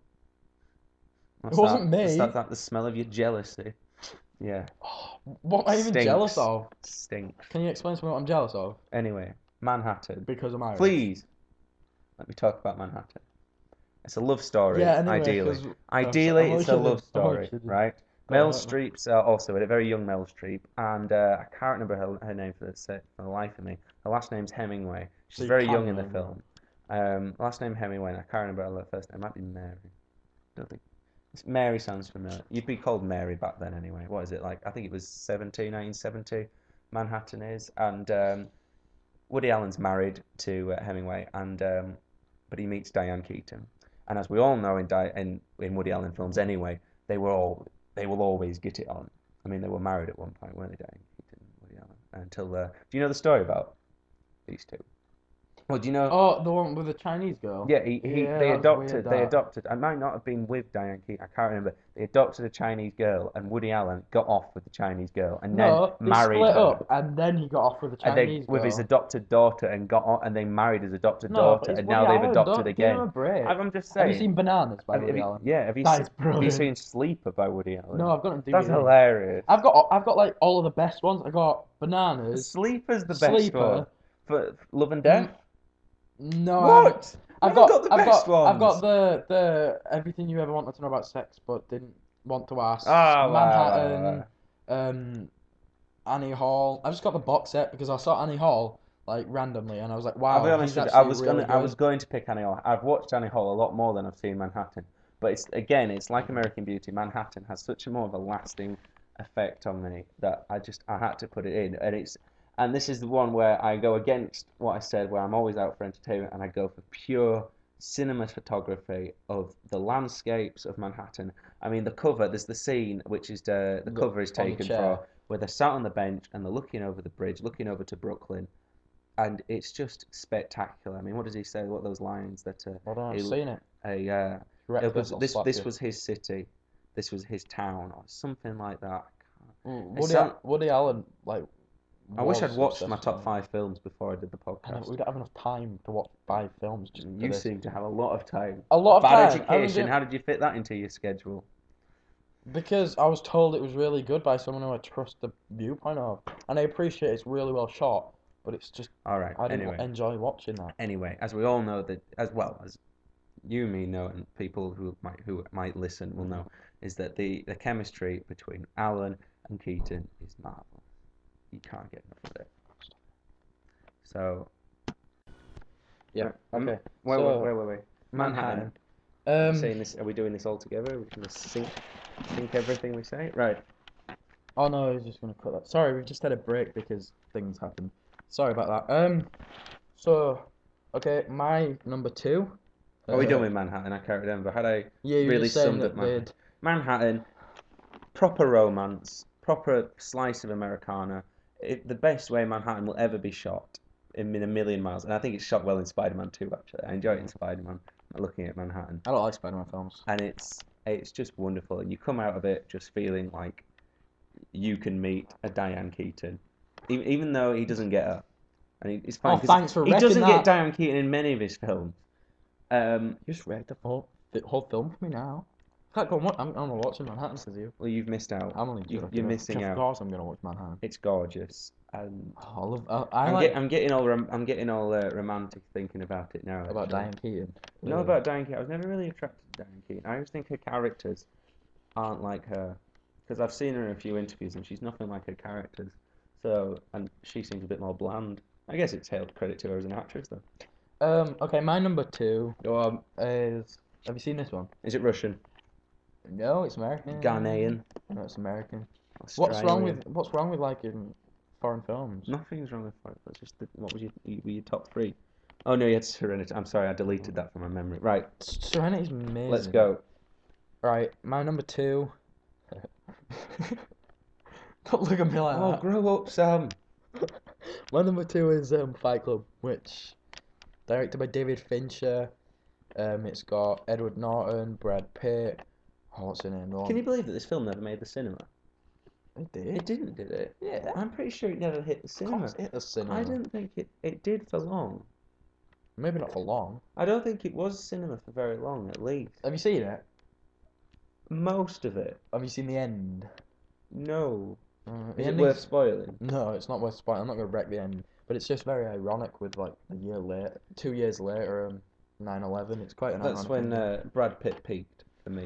What's It wasn't that? Is me. that, that the smell of your jealousy? Yeah. What am I even Stinks. jealous of? Stinks. Can you explain to me what I'm jealous of? Anyway, Manhattan. Because I'm Irish. Please, let me talk about Manhattan. It's a love story, Yeah, anyway, ideally. 'cause- Ideally, I'm it's a only love kidding, I'm only story, kidding. right? Go Meryl ahead, man. Streep's uh, also a very young Meryl Streep, and uh, I can't remember her, her name for the, for the life of me. Her last name's Hemingway. She's So you very can young in the remember. film. Um, last name Hemingway, and I can't remember her first name. It might be Mary. I don't think. It's Mary sounds familiar. You'd be called Mary back then anyway. What is it like? I think it was seventy, nineteen seventy. Manhattan is, and um, Woody Allen's married to uh, Hemingway, and um, but he meets Diane Keaton. And as we all know in, Di- in in Woody Allen films anyway, they were all they will always get it on. I mean, they were married at one point, weren't they, Diane Keaton and Woody Allen? Until uh, do you know the story about these two? Well, do you know? Oh, the one with the Chinese girl. Yeah, he, he Yeah, they that was adopted weird, they that. adopted. I might not have been with Diane Keaton. I can't remember. They adopted a Chinese girl, and Woody Allen got off with the Chinese girl, and No, then they married split her. up, and then he got off with the And they Chinese with his girl. adopted daughter, and got on, and they married his adopted No, but daughter, it's and Woody now they've Allen. adopted Don't give him again. a break. I'm I'm just Have you saying. seen Bananas by Have, have Woody you, Allen? yeah, have you That seen is have you brilliant. seen Sleeper by Woody Allen? No, I've got it on D V D. That's hilarious. I've got I've got like all of the best ones. I got Bananas, Sleeper's the best one Sleeper. for, for Love and Death. No, I haven't. What? I've Haven't got, got the I've best got, I've got ones. the the everything you ever wanted to know about sex but didn't want to ask. Oh, wow, Manhattan, wow, um, Annie Hall. I just got the box set because I saw Annie Hall like randomly and I was like, I'll be wow, honest he's with you. I actually was really gonna I good. was going to pick Annie Hall. I've watched Annie Hall a lot more than I've seen Manhattan. But it's again, it's like American Beauty. Manhattan has such a more of a lasting effect on me that I just I had to put it in. And it's and this is the one where I go against what I said, where I'm always out for entertainment, and I go for pure cinematography of the landscapes of Manhattan. I mean, the cover. There's the scene which is the the The- cover is on the taken chair. for where they're sat on the bench and they're looking over the bridge, looking over to Brooklyn, and it's just spectacular. I mean, what does he say? What are those lines that uh, I don't know, I've a, seen it. a uh, Wreck it was, this, I'll this slap this you. was his city, this was his town, or something like that. Mm, It Woody, sound, Woody Allen like. I wish was I'd watched my obsessed top with him. five films before I did the I know, podcast. we don't have enough time to watch five films just for You this. seem to have a lot of time. A lot of Bad time. I don't education. do- How did you fit that into your schedule? Because I was told it was really good by someone who I trust the viewpoint of, and I appreciate it's really well shot, but it's just All right. I didn't Anyway, enjoy watching that. anyway, as we all know that, as well as you, me know, and people who might who might listen will know, is that the the chemistry between Alan and Keaton is marvelous. You can't get enough of it. So Yeah. um, Okay. Wait, so wait, wait, wait, wait. Manhattan. Manhattan. Are we Um. saying this? Are we doing this all together? Are we gonna sync sync everything we say? Right. Oh no, I was just gonna cut that. Sorry, we just had a break because things happened. Sorry about that. Um. So, okay, my number two. Are we uh, done with Manhattan? I can't remember. Had I Yeah, you're really just saying summed up that Manhattan? they'd. Manhattan, proper romance, proper slice of Americana. It, the best way Manhattan will ever be shot in, in a million miles. And I think it's shot well in Spider-Man too, actually. I enjoy it in Spider-Man, looking at Manhattan. I don't like Spider-Man films. And it's it's just wonderful. You come out of it just feeling like you can meet a Diane Keaton, even, even though he doesn't get her. And he, it's fine Oh, 'cause thanks for he wrecking doesn't that. get Diane Keaton in many of his films. Um, You just wrecked the whole, the whole film for me now. I can't go and watch. I'm, I'm watching Manhattan with you. well, you've missed out. I'm only You, joking. you're Of- missing of out. course, I'm gonna watch Manhattan. It's gorgeous, and Oh, I love. I, I I'm like get, I'm getting all rom- I'm getting all uh, romantic thinking about it now. about actually. Diane Keaton. No, Ugh. about Diane Keaton. I was never really attracted to Diane Keaton. I always think her characters aren't like her, because I've seen her in a few interviews and she's nothing like her characters. So, and she seems a bit more bland. I guess it's hailed credit to her as an actress, though. Um. Okay, my number two Go on. is. Have you seen this one? Is it Russian? No, it's American. Ghanaian? No, it's American. What's Australian? wrong with What's wrong with liking foreign films? Nothing's wrong with it. That's just the, what was your were your top three? Oh no, you had Serenity. I'm sorry, I deleted that from my memory. Right, Serenity's amazing. let's go. Right, my number two. Don't look at me like Oh, that. grow up, Sam. My number two is um, Fight Club, which Directed by David Fincher. Um, it's got Edward Norton, Brad Pitt. Oh, what's her name? The Can one. you believe that this film never made the cinema? It did. It didn't, did it? Yeah. I'm pretty sure it never hit the Of cinema. course, it hit the cinema. I didn't think it, it did for long. Maybe not for long. I don't think it was cinema for very long, at least. Have you seen it? Most of it. Have you seen the end? No. Uh, the Is it ending's- worth spoiling? No, it's not worth spoiling. I'm not gonna wreck the end, but it's just very ironic with like a year later, two years later, um, nine eleven. It's quite an That's ironic when ending. uh, Brad Pitt peaked for me.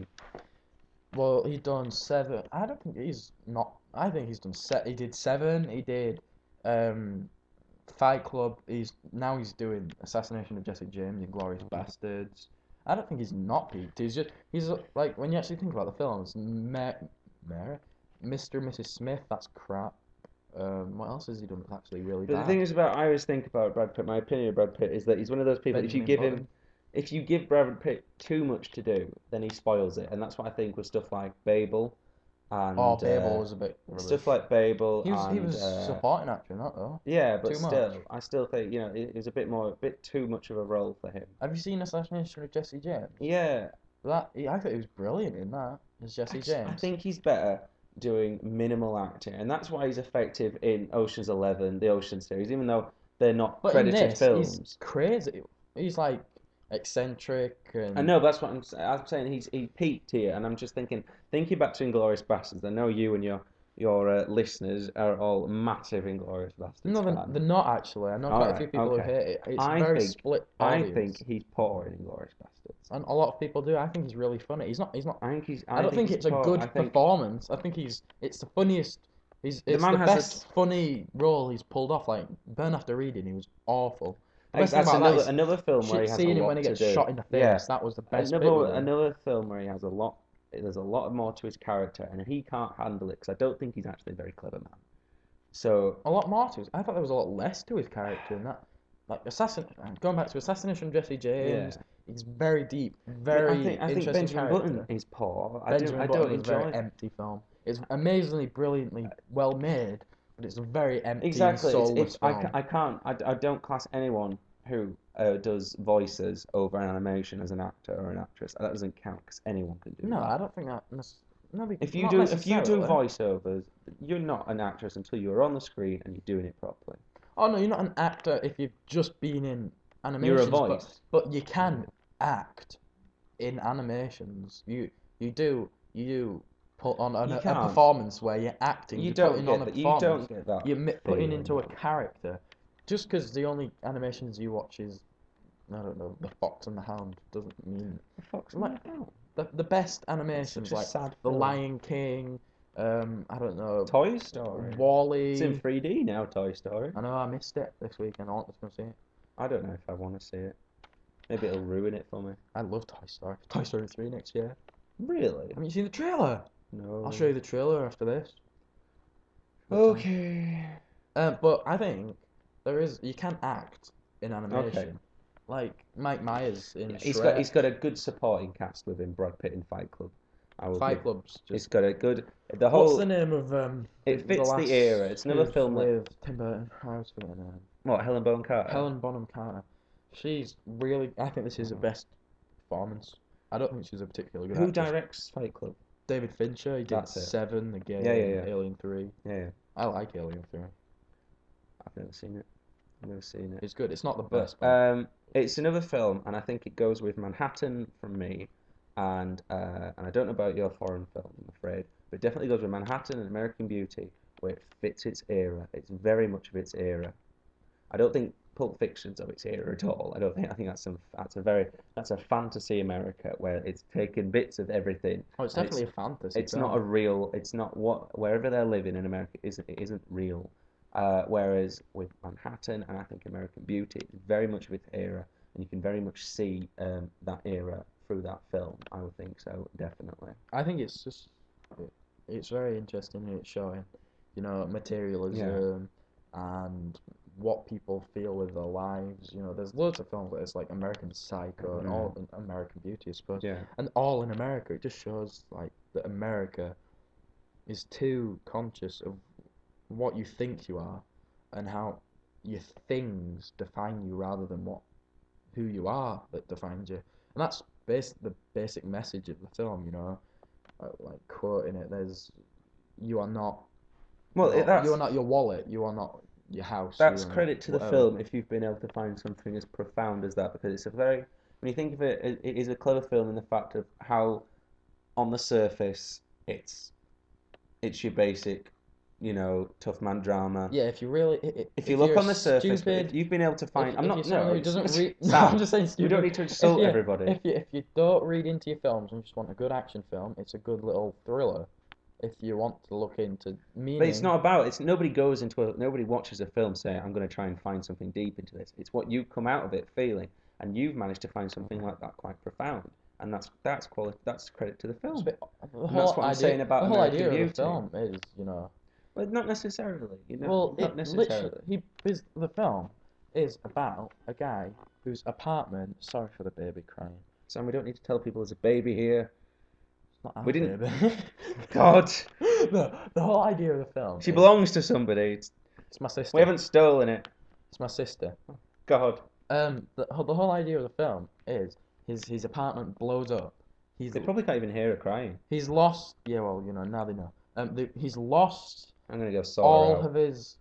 Well, he done seven. I don't think he's not. I think he's done set. He did seven. He did, um, Fight Club. He's now he's doing Assassination of Jesse James, Inglourious Bastards. I don't think he's not peaked. He's just he's uh, like when you actually think about the films, Ma- Mary, Mister and Missus Smith. That's crap. Um, what else has he done that's actually really But the bad? thing is about I always think about Brad Pitt. My opinion of Brad Pitt is that he's one of those people. If you Benjamin give him, Button. if you give Brad Pitt too much to do, then he spoils it, and that's what I think with stuff like Babel, and Oh, Babel uh, was a bit rubbish. stuff like Babel, He was and he was uh, supporting actor in that though. yeah, but Too much. still, I still think you know it, it was a bit more, a bit too much of a role for him. Have you seen Assassination of Jesse James? Yeah, That he, I thought he was brilliant in that as Jesse I, James. I think he's better doing minimal acting, and that's why he's effective in Ocean's Eleven, the Ocean series, even though they're not But in credited this, films. he's crazy. He's like eccentric and. I know that's what I'm. s- I'm saying he's he peaked here, and I'm just thinking, thinking back to Inglourious Bastards. I know you and your your uh, listeners are all massive Inglourious Bastards No, they're, fan. they're not actually. I know All quite a right, few people okay. who hate it. It's I very think split I audience. think he's poor in Inglourious Bastards. And a lot of people do. I think he's really funny. He's not. He's not. I think he's. I, I don't think, he's it's a poor. good I think performance. I think he's. It's the funniest. He's. the It's man the has a best s- funny role he's pulled off. Like Burn After Reading, he was awful. The I- best thing that's about another that is another film where shit he has a seeing him lot when he to gets do. shot in the face. Yeah, That was the best bit another with him. another film where he has a lot. There's a lot more to his character, and he can't handle it because I don't think he's actually a very clever man. So A lot more to his. I thought there was a lot less to his character in that. Like assassin. Going back to Assassination of Jesse James. yeah. He's very deep, But very I think I think interesting Benjamin character. Button is poor. I Benjamin don't I Button don't was a very enjoy empty film. It's amazingly, brilliantly well made, but it's a very empty, exactly. It's, soulless it's I, film. ca- I can't I, I don't class anyone who uh, does voices over an animation as an actor or an actress. That doesn't count because anyone can do No, that. I don't think that. nec- No, be- If you not do if you do necessarily. voiceovers, you're not an actress until you're on the screen and you're doing it properly. Oh no, you're not an actor if you've just been in You're a animations, but voice. but you can act in animations. You you do you do put on an, You a, a can't. performance where you're acting. You You're don't putting on get a that. You performance. don't get that. You're mi- putting feeling, into a no. character. Just because the only animations you watch is I don't know, The Fox and the Hound doesn't mean The Fox and like the Hound. the the best It's animations such a like sad The film. Lion King. Um, I don't know, Toy Story. Wall-E. It's in three D now. Toy Story. I know I missed it this weekend. I want to go see it. I don't know if I want to see it. Maybe it'll ruin it for me. I love Toy Story. Toy Story three next year. Really? Haven't you seen the trailer? No. I'll show you the trailer after this. Okay. Uh, but I think there is you can act in animation. Like Mike Myers in Yeah, Shrek. he's got he's got a good supporting cast with him. Brad Pitt in Fight Club. I will Fight give- Club's It's just. got a good. The What's whole. the name of um? It the fits the last era. It's another with- film that- with Tim Burton. I was forgetting her name. What, Helen Bonham Carter? Helen Bonham Carter. She's really. I think this is the best performance. I don't think she's a particularly good Who actress. directs Fight Club? David Fincher. He did That's it. Seven, The Game, Yeah, yeah, yeah. Alien Three. Yeah, yeah. I like Alien Three. I've never seen it. I've never seen it. It's good. It's not the But best, but um, it's another film, and I think it goes with Manhattan from me, and uh, and I don't know about your foreign film, I'm afraid, but it definitely goes with Manhattan and American Beauty, where it fits its era. It's very much of its era. I don't think Pulp Fiction's of its era at all. I don't think. I think that's some. That's a very. That's a fantasy America where it's taken bits of everything. oh, it's and definitely a fantasy. It's film. not a real. It's not what wherever they're living in America isn't. It isn't real. Uh, whereas with Manhattan and I think American Beauty, it's very much of its era, and you can very much see um, that era through that film. I would think so, definitely. I think it's just. It's very interesting. And it's showing, you know, materialism and what people feel with their lives. You know, there's loads of films like this, like American Psycho and all and American Beauty, I suppose. Yeah. And all in America. It just shows like that America is too conscious of what you think you are and how your things define you rather than what who you are that defines you, and that's bas- the basic message of the film. You know, uh, like quoting it. There's you are not Well, it, your you are that's not your wallet. You are not your house. You that's are not credit to the whatever. film if you've been able to find something as profound as that, because it's a very, when you think of it, it, it is a clever film in the fact of how, on the surface, it's it's your basic, you know, tough man drama. Yeah, if you really i- i- If you if look you're on the surface, but if stupid, you've been able to if find, I'm if you're not, someone no, who it's, doesn't read, no, I'm Sam, just saying we don't stupid. need to If insult you everybody. if you if you don't read into your films and just want a good action film, it's a good little thriller. If you want to look into But it's meaning, not about, it's nobody goes into a, nobody watches a film saying, I'm going to try and find something deep into this. It's what you come out of it feeling, and you've managed to find something like that quite profound, and that's that's quality, that's credit to the it's a film, bit- the and that's whole what I'm idea saying about the whole American idea of the Beauty. film is, you know, But not necessarily, you know, well, not it literally necessarily. he is the film is about a guy whose apartment. Sorry for the baby crying. Sam, we don't need to tell people there's a baby here. It's not We our didn't. baby. God, the the whole idea of the film she is belongs to somebody. It's, it's my we sister. haven't stolen it. It's my sister. God, Um, the, whole- the whole idea of the film is his his apartment blows up. He's they probably can't even hear her crying. he's lost. Yeah, well, you know, now they know. Um, the, he's lost I'm gonna go sort her all out. of his.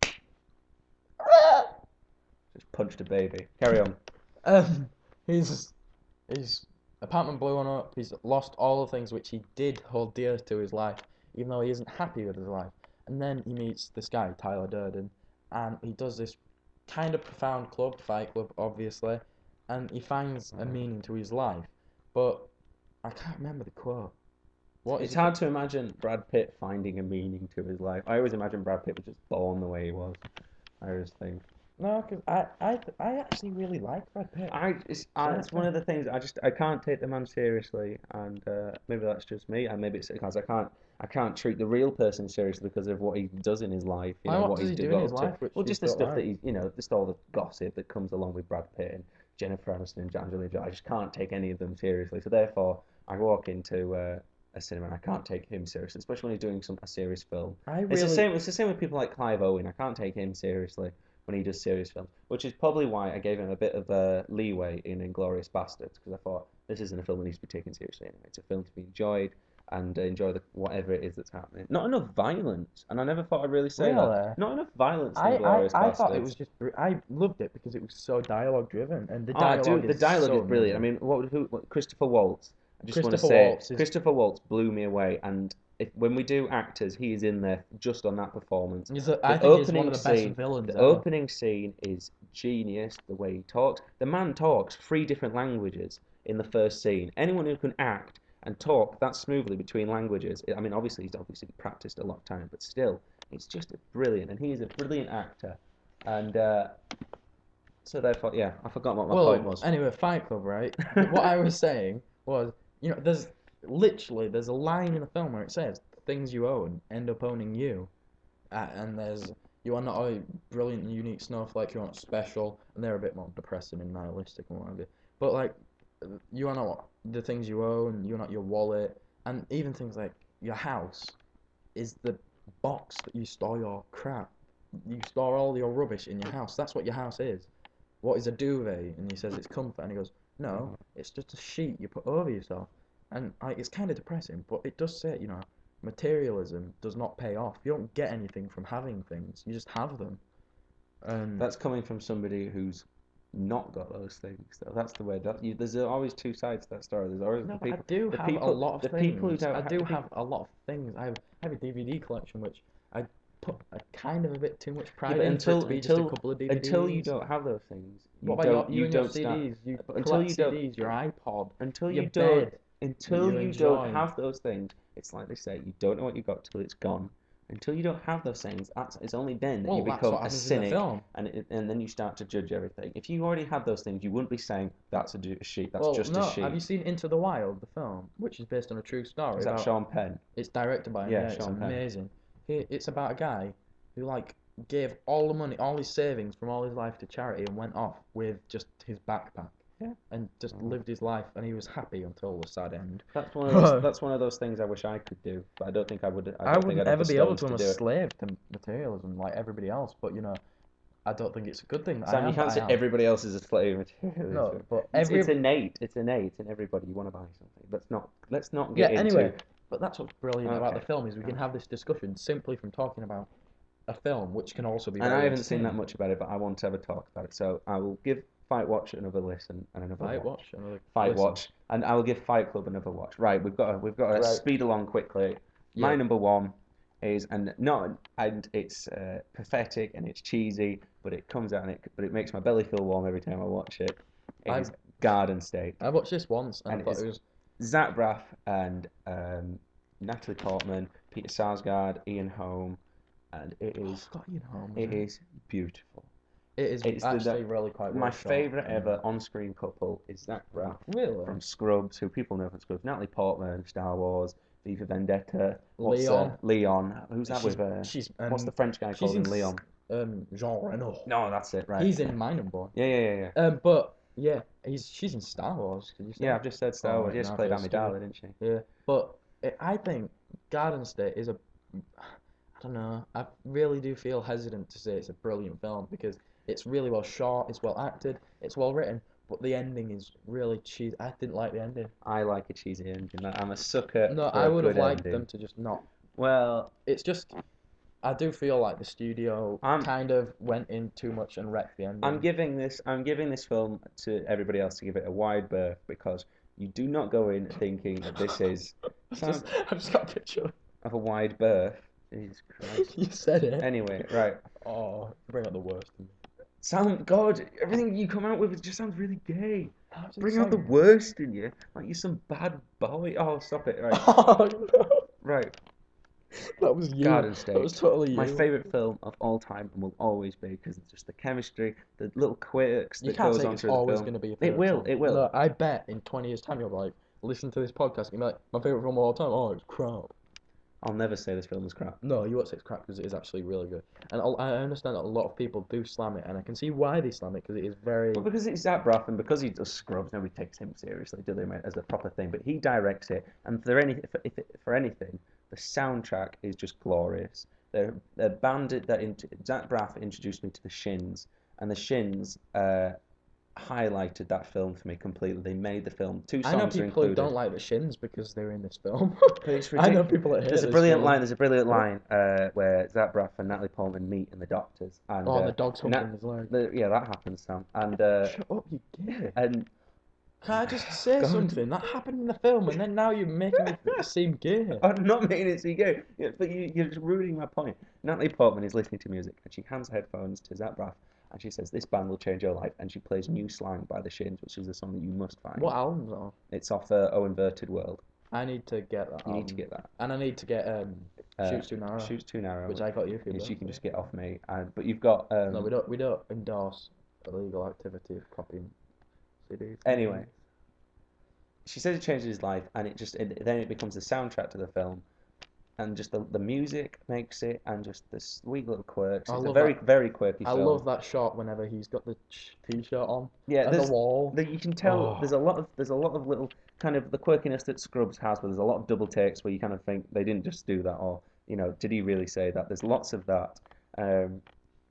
Just punched a baby. Carry on. Um, his his apartment blown up. He's lost all the things which he did hold dear to his life, even though he isn't happy with his life. And then he meets this guy, Tyler Durden, and he does this kind of profound club, Fight Club, obviously, and he finds a meaning to his life. But I can't remember the quote. What is It's it? hard to imagine Brad Pitt finding a meaning to his life. I always imagine Brad Pitt was just born the way he was. I always think. No, because I, I, I actually really like Brad Pitt. I it's, I, it's one of the things I just I can't take the man seriously, and uh, maybe that's just me, and maybe it's because I can't I can't treat the real person seriously because of what he does in his life, you Why, know, what what does he's he do in his devoted to. life which Well, you just the don't stuff that like? he, you know, just all the gossip that comes along with Brad Pitt and Jennifer Aniston and Angelina Jolie. I just can't take any of them seriously. So therefore, I walk into uh, a cinema and I can't take him seriously, especially when he's doing some a serious film. I It's the really, same. It's the same with people like Clive Owen. I can't take him seriously when he does serious films, which is probably why I gave him a bit of a leeway in Inglourious Basterds, because I thought this isn't a film that needs to be taken seriously anyway. It's a film to be enjoyed and uh, enjoy the whatever it is that's happening. Not enough violence, and I never thought I'd really say that. really. Not enough violence in I, I, Inglourious I thought it was Basterds. just, br- I loved it because it was so dialogue driven, and the Oh, I do. dialogue The is dialogue so is brilliant. I amazing. mean, what, who, what Christopher Waltz. I just want to Christopher say, Waltz is, Christopher Waltz blew me away, and if, when we do actors, he is in there just on that performance. he's a, I The think he's one opening of the best scene, villains the ever. opening scene is genius. The way he talks, the man talks three different languages in the first scene. Anyone who can act and talk that smoothly between languages, I mean, obviously he's obviously practiced a lot of time, but still, it's just brilliant, and he is a brilliant actor, and uh, so therefore, yeah, I forgot what my point Well, was. anyway, Fight Club, right? What I was saying was, you know, there's literally there's a line in the film where it says things you own end up owning you, uh, and there's you are not a brilliant and unique snowflake, you're not special, and they're a bit more depressing and nihilistic and what have you. But like, you are not the things you own, you're not your wallet, and even things like your house is the box that you store your crap. You store all your rubbish in your house. That's what your house is. What is a duvet? And he says it's comfort, and he goes, no, it's just a sheet you put over yourself. And like, it's kind of depressing, but it does say, you know, materialism does not pay off. You don't get anything from having things. You just have them. And That's coming from somebody who's not got those things. Though. That's the way that you, there's always two sides to that story. There's always no, the but I people, do the have a people, lot of the things. people who don't. I ha- do the have people, a lot of things. I have, I have a D V D collection which I put a kind of a bit too much yeah, pride but in for it until to be just a until couple of until you D V Ds. don't have those things, What you about your, don't you you and your don't start. C Ds? You But until collect you don't C Ds, your iPod, until your you don't bed that until you you don't enjoy. have those things, it's like they say, you don't know what you got till it's gone. Until you don't have those things, that's, it's only then that you Well, that's become what a happens in the cynic, film. and it, and then you start to judge everything. If you already had those things, you wouldn't be saying that's a, ju- a sheep, that's Well, just no, a have you sheep. seen Into the Wild, the film, which is based on a true story Is that about? Sean Penn? It's directed by him. Yeah, Yeah, it's Sean Penn. amazing. He, it's about a guy who like gave all the money, all his savings from all his life to charity, and went off with just his backpack. Yeah. And just Oh. lived his life, and he was happy until the sad end. That's one of those. That's one of those things I wish I could do, but I don't think I would. I I don't think wouldn't I'd have ever the be able stones to. I'm to a do it. slave to materialism like everybody else. But you know, I don't think it's a good thing. I Sam, you am, but can't I say am. everybody else is a slave materialism. No, but It's, every it's innate. It's innate in everybody. You want to buy something. Let's not let's not yeah. get into. Anyway, but that's what's brilliant about the Okay. film is we can have this discussion simply from talking about a film, which can also be And I very haven't seen that entertaining. much about it, but I want to have a talk about it. So I will give Fight Watch another listen and another Fight watch. watch another Fight listen. Watch, and I will give Fight Club another watch. Right, we've got to, we've got to Right. speed along quickly. My Yeah. number one is and not and it's uh, pathetic and it's cheesy, but it comes out and it but it makes my belly feel warm every time I watch it. It I is Garden State, I watched this once and, and I it thought is it was Zach Braff and um, Natalie Portman, Peter Sarsgaard, Ian Holm, and it is got you home. it is beautiful. It is It's the, actually the really quite well my shot. favourite and- ever on-screen couple is Zach Braff Really? from Scrubs, who people know from Scrubs, Natalie Portman, Star Wars, V for Vendetta, what's, Leon. uh, Leon, who's that She's with? Uh, she's what's um, the French guy she's called in in Leon? um Jean Reno. No, that's it, right? He's in My Number One. Yeah, yeah, yeah, yeah. Um, but yeah, he's she's in Star Wars. Could you say? Yeah, I've just said Star Oh, Wars. right, Yes, now I played feel Amidala, stupid. didn't she? Yeah, but it, I think Garden State is a. I don't know. I really do feel hesitant to say it's a brilliant film because it's really well shot, it's well acted, it's well written, but the ending is really cheesy. I didn't like the ending. I like a cheesy ending. I'm a sucker No, for I a would have good liked ending. them to just not. Well, It's just. I do feel like the studio I'm- kind of went in too much and wrecked the ending. I'm giving this I'm giving this film to everybody else to give it a wide berth because you do not go in thinking that this is I've Sam, just, I've just got a picture. of a wide berth. Jesus Christ. You said it. Anyway, right. Oh, bring out the worst in me. Sound God, everything you come out with it just sounds really gay. I was Bring out the excited. worst in you, like you're some bad boy. Oh, stop it! Right, Oh no, right. that was you. Garden That State. was totally you. My favorite film of all time and will always be because it's just the chemistry, the little quirks You that can't goes say on it's through the always film. going to be your It favorite will, film. it will. No, I bet in twenty years' time you'll be like, listen to this podcast and be like, my favorite film of all time. Oh, it's crap. I'll never say this film is crap. No, you won't say it's crap because it is actually really good. And I'll- I understand that a lot of people do slam it, and I can see why they slam it because it is very. Well, because it's Zach Braff and because he does Scrubs, nobody takes him seriously, do they, mate, as a proper thing? But he directs it, and for any for, if it, for anything, the soundtrack is just glorious. The the band that in, Zach Braff introduced me to the Shins, and the Shins uh, highlighted that film for me completely. They made the film. Two I know songs are people who included. don't like the Shins because they're in this film. But it's I know ridiculous. people that hate There's a this brilliant film. line. There's a brilliant line uh, where Zach Braff and Natalie Portman meet in the doctors, and Oh, uh, and the dog's Nat- humping his leg. the, yeah, that happens, Sam. And uh, Shut up, you gay. and Can I just say God. something? That happened in the film, and then now you're making me seem gay. I'm not making it so you go, yeah, but you, you're just ruining my point. Natalie Portman is listening to music, and she hands headphones to Zach Braff, and she says, "This band will change your life," and she plays "New Slang" by the Shins, which is a song that you must find. What album's on? It's off uh, "Oh Inverted World." I need to get that. You album. need to get that. And I need to get um, Uh, Shoots Too Narrow, Shoots Too Narrow, which I got you for your which you can birthday. just get off me. And but you've got um, No, we don't. We don't endorse illegal activity of copying C Ds. Anyway, she says it changes his life, and it just it, then it becomes the soundtrack to the film, and just the the music makes it, and just the sweet little quirks. I It's a love very that- very quirky I film. love that shot whenever he's got the ch- t-shirt on Yeah, and there's the wall. the, you can tell Oh. there's a lot of there's a lot of little kind of the quirkiness that Scrubs has, but there's a lot of double takes where you kind of think they didn't just do that, or you know, did he really say that? There's lots of that, um,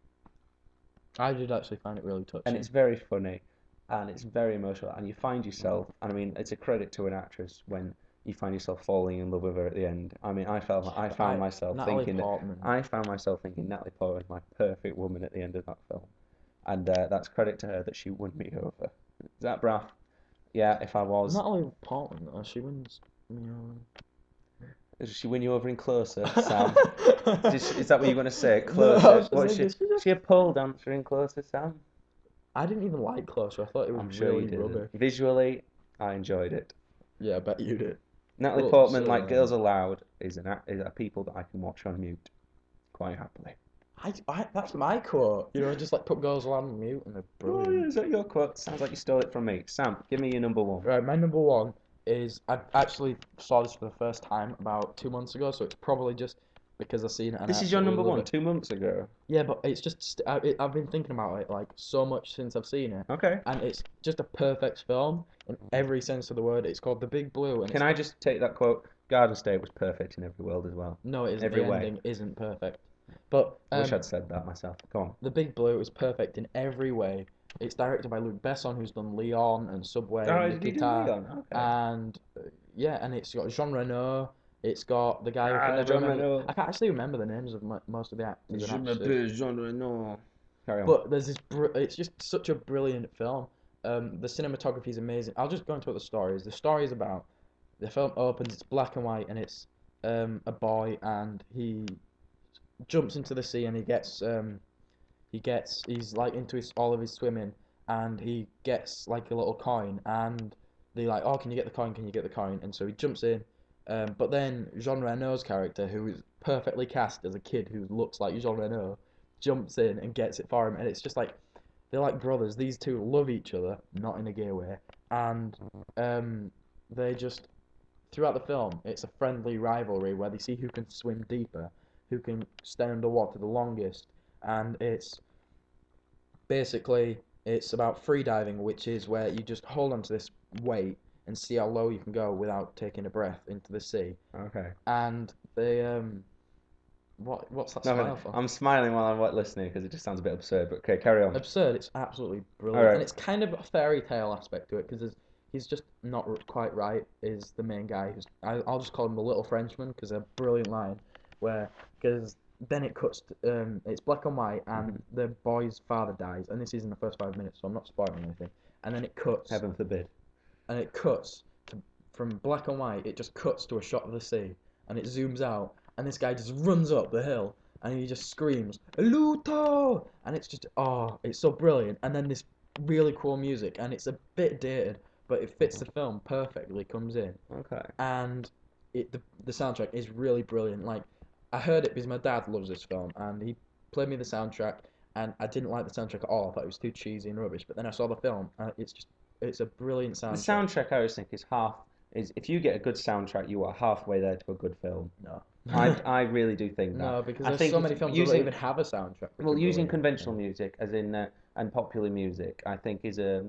I did actually find it really touching. and it's very funny, and it's very emotional, and you find yourself, and I mean, it's a credit to an actress when you find yourself falling in love with her at the end. I mean, I felt I found I- myself Natalie thinking that Portman. I found myself thinking Natalie Portman is my perfect woman at the end of that film, and uh, that's credit to her that she won me over. Zach Braff, yeah, if I was, Natalie Portman, though, she wins. You know. does she win you over in Closer, Sam? Is, is that what you're going to say? No, I Closer. was just What is she? thinking, she just- She a pole dancer in Closer, Sam? I didn't even like Closer. I thought it was I'm sure really you did. rubbish. Visually, I enjoyed it. Yeah, I bet you did. Natalie Well, Portman, so, like um, Girls Aloud, is an act, is a people that I can watch on mute quite happily. I, I, that's my quote. You know, just like put girls on mute and they're Oh, brilliant. yeah, is that your quote? Sounds like you stole it from me. Sam, give me your number one. Right, my number one is I actually saw this for the first time about two months ago, so it's probably just because I've seen it. And This I is your absolutely number love one, it. two months ago. Yeah, but it's just st- I, it, I've been thinking about it like so much since I've seen it, Okay. and it's just a perfect film in every sense of the word. It's called The Big Blue, and Can it's, I just take that quote? Garden State was perfect in every world as well. no, it isn't. every The way. ending isn't perfect. But Wish um, I'd said that myself. Go on. The Big Blue is perfect in every way. It's directed by Luc Besson, who's done Leon and Subway and Oh, did he do Nikita, Leon? Okay. and uh, yeah, and it's got Jean Reno. It's got the guy who can Ah, never Jean remember. Reno. I can't actually remember the names of mo- most of the actors and Je actresses. m'appelle Jean Reno. Carry on. But there's this. Br- it's just such a brilliant film. Um, the cinematography is amazing. I'll just go into what the story is. The story is about the film opens. It's black and white, and it's um, a boy, and he jumps into the sea, and he gets um, he gets he's like into his all of his swimming, and he gets like a little coin, and they like, oh, can you get the coin? Can you get the coin? And so he jumps in. Um, but then Jean Reno's character, who is perfectly cast as a kid who looks like Jean Reno, jumps in and gets it for him, and it's just like they're like brothers. These two love each other, not in a gay way, and um, they just throughout the film, it's a friendly rivalry where they see who can swim deeper, who can stay underwater the longest, and it's basically it's about free diving, which is where you just hold onto this weight and see how low you can go without taking a breath into the sea. Okay. And they um, what what's that No, smile for? I'm smiling while I'm wa- listening because it just sounds a bit absurd. But okay, carry on. Absurd. It's absolutely All brilliant, and right. it's kind of a fairy tale aspect to it because he's just not r- quite right. Is the main guy who's I, I'll just call him the little Frenchman because a brilliant line where because then it cuts to, um it's black and white and Mhm. the boy's father dies, and this is in the first five minutes, so I'm not spoiling anything. And then it cuts Heaven forbid. and it cuts to, from black and white. It just cuts to a shot of the sea, and it zooms out, and this guy just runs up the hill, and he just screams "Luto!" and it's just oh, it's so brilliant. And then this really cool music, and it's a bit dated, but it fits the film perfectly. Comes in, Okay. and it the the soundtrack is really brilliant. Like I heard it because my dad loves this film, and he played me the soundtrack, and I didn't like the soundtrack at all. I thought it was too cheesy and rubbish. But then I saw the film, and it's just it's a brilliant The soundtrack. soundtrack, I always think, is half. Is if you get a good soundtrack, you are halfway there to a good film. No. I, I really do think that. No, because I there's think so if many films that don't using even have a soundtrack, which well are using brilliant. conventional Yeah. music as in uh, and popular music, I think is a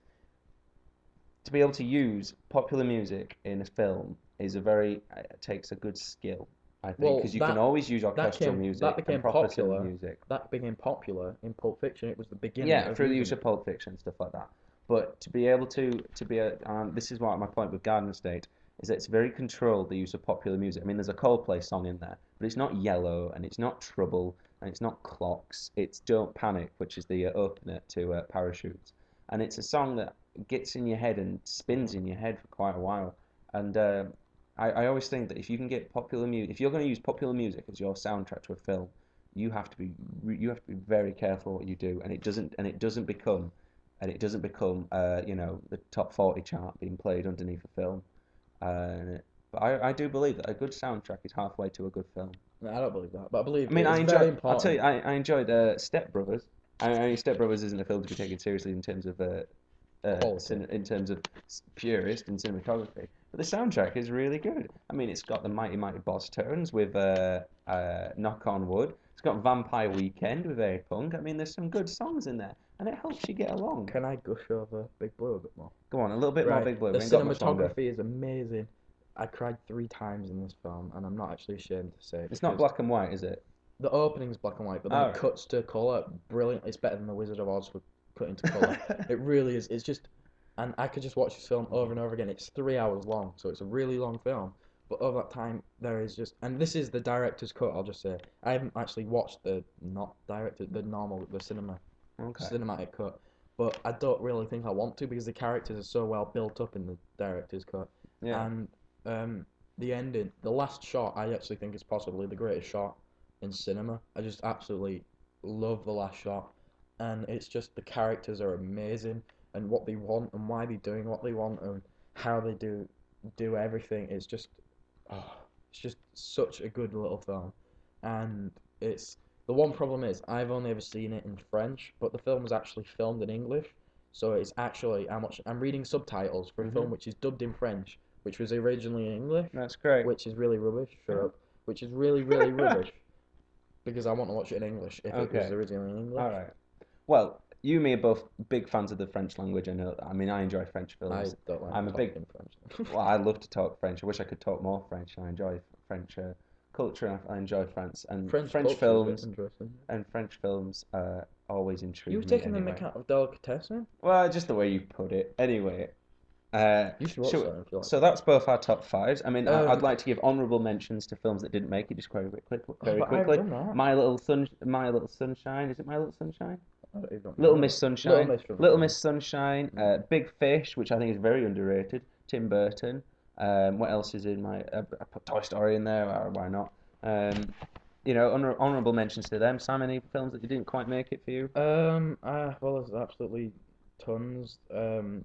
to be able to use popular music in a film is a very uh, takes a good skill. I think Well, because you can that always use that orchestral came that music and became proper cinema popular. music. That became popular in Pulp Fiction. It was the beginning Yeah, of through the using use it. of Pulp Fiction stuff like that. But to be able to to be a um, this is what my point with Garden State is that it's very controlled the use of popular music. I mean, there's a Coldplay song in there, but it's not Yellow and it's not Trouble and it's not Clocks. It's Don't Panic, which is the uh, opener to uh, Parachutes, and it's a song that gets in your head and spins in your head for quite a while. And uh, I, I always think that if you can get popular music, if you're going to use popular music as your soundtrack to a film, you have to be you have to be very careful what you do, and it doesn't and it doesn't become and it doesn't become uh, you know the top forty chart being played underneath a film. Uh, but I, I do believe that a good soundtrack is halfway to a good film. No, I don't believe that, but I believe I mean, it I is enjoy. very I'll tell you, important. I, I enjoyed uh, Step Brothers. I, I mean, Step Brothers isn't a film to be taken seriously in terms of uh, uh, Quality. cin- in terms of s- purist and cinematography, but the soundtrack is really good. I mean, it's got the Mighty Mighty Boss Tones with uh, uh, Knock on Wood. It's got Vampire Weekend with Eric Punk. I mean, there's some good songs in there, and it helps you get along. Can I gush over Big Blue a bit more? Go on, a little bit more Right. Big Blue. The We ain't got much longer. cinematography is amazing. I cried three times in this film, and I'm not actually ashamed to say it It's not because black and white, is it? the opening's black and white, but then All it right. cuts to color. Brilliant. It's better than The Wizard of Oz with cut into color. It really is. It's just, and I could just watch this film over and over again. It's three hours long, so it's a really long film. But over that time, there is just, and this is the director's cut. I'll just say, I haven't actually watched the not directed, the normal, the cinema, Okay. cinematic cut. But I don't really think I want to because the characters are so well built up in the director's cut, Yeah. and um, the ending, the last shot, I actually think is possibly the greatest shot in cinema. I just absolutely love the last shot, and it's just the characters are amazing, and what they want and why they're doing what they want and how they do do everything. It's just, oh, it's just such a good little film, and it's the one problem is I've only ever seen it in French, but the film was actually filmed in English, so it's actually I'm watching, I'm reading subtitles for a film Mhm. which is dubbed in French, which was originally in English, That's great. which is really rubbish. Shut Yeah. up. Which is really really rubbish because I want to watch it in English if it was Okay. originally in All English. right. Well, you and me are both big fans of the French language. I know that. I mean, I enjoy French I films. don't like I'm a big. talking French. Well, I love to talk French. I wish I could talk more French. I enjoy French uh, culture, and I, I enjoy France and French, French culture is a bit films. interesting. And French films uh, always intrigue You me. taking the anyway. mick out of delicatessen? Well, just the way you put it. Anyway, uh, You should watch shall we- that if you like. so that's both our top fives. I mean, I, I'd Um, like to give honourable mentions to films that didn't make it, just very quick, Oh, very but quickly. I've done that. My Little Sun, My Little Sunshine. Is it My Little Sunshine? I don't even Little know. Miss Sunshine. Little Miss. from- Little Miss Sunshine. Uh, Big Fish, which I think is very underrated. Tim Burton. Um, what else is in my? Uh, I put Toy Story in there. Why why not? Um, you know, honor, honourable mentions to them. Sam, any films that didn't quite make it for you? Um, uh, well, there's absolutely tons. Um,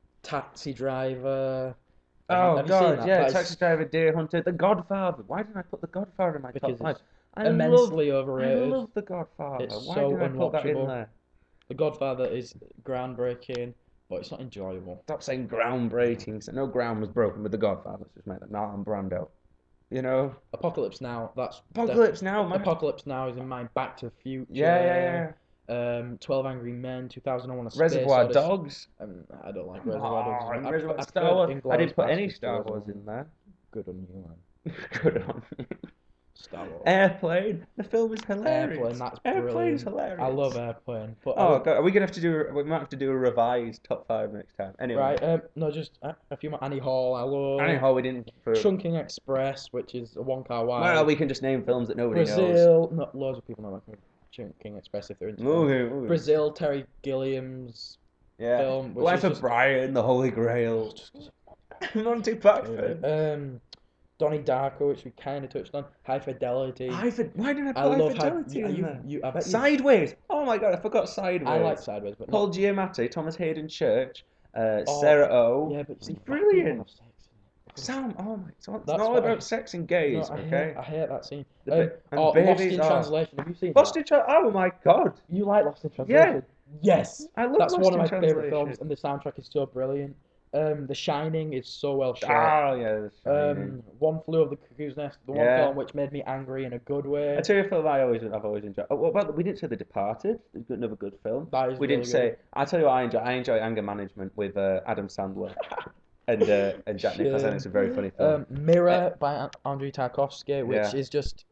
Taxi Driver. Have you- Oh have you seen God, that? yeah, That is Taxi Driver, Deer Hunter, The Godfather. Why didn't I put The Godfather in my Because top five? it's I immensely love, I overrated. love The Godfather. It's Why so didn't I put that in unwatchable. there? The Godfather is groundbreaking, but it's not enjoyable. Stop saying groundbreaking. So no ground was broken with The Godfather. Let's just make that Marlon Brando. You know, Apocalypse Now. That's Apocalypse Now, def- man. Apocalypse Now is in mine. Back to the Future. Yeah, yeah, yeah. Um, Twelve Angry Men. Two thousand One: A Space Reservoir Odyssey. Dogs. Um, I don't like Come Reservoir on, Dogs. I, Reservoir I Star prefer Wars. I Inglourious didn't put any Basterds to Star Reservoir. Wars in there. Good on you, man. Good on you. Star Wars. Airplane. The film is hilarious. Airplane, that's Airplane's brilliant. hilarious. I love Airplane, but I Oh would- God, are we gonna have to do? We might have to do a revised top five next time. Anyway, right. Um, no, just uh, a few more. Annie Hall. I love. Annie Hall, we didn't. For, Chunking Express, which is a one car wide. well, we can just name films that nobody knows. Brazil. Not loads of people know about Chunking Express if they're into film. Okay, okay. Brazil. Terry Gilliam's Yeah. film, which Life is of just- Brian, The Holy Grail. Just 'cause Monty of- Python. Um, Donnie Darko, which we kind of touched on. High Fidelity. High Fid- Why didn't I I put High love High. Fidelity You, in you, there? you, I bet you. Sideways. Oh my God, I forgot Sideways. I like Sideways, but Paul not. Giamatti, Thomas Hayden Church, uh, Oh, Sarah O. Yeah, but you see, It's black people brilliant. have sex in it. Sam, oh my, it's not, it's That's not all what I- about sex and gays, No, I okay? hate, I hate that scene. The Um, ba- and oh, Lost babies in are- Translation. Have you seen Lost that? in Translation. Oh my God. You like Lost in Yeah. Translation? Yes. I love That's Lost one of in my favorite Translation. films, and the soundtrack is so brilliant. Um, The Shining is so well shot. Oh yeah. The Shining. Um, One Flew Over the Cuckoo's Nest, the one Yeah. film which made me angry in a good way. I tell you a film I always I've always enjoyed. Oh, what about we didn't say The Departed? It's got another good film. That is We really didn't say. I tell you what I enjoy. I enjoy Anger Management with uh, Adam Sandler and uh, and Jack Nicholson. I think it's a very funny film. Um, Mirror by An- Andrei Tarkovsky, which Yeah. is just,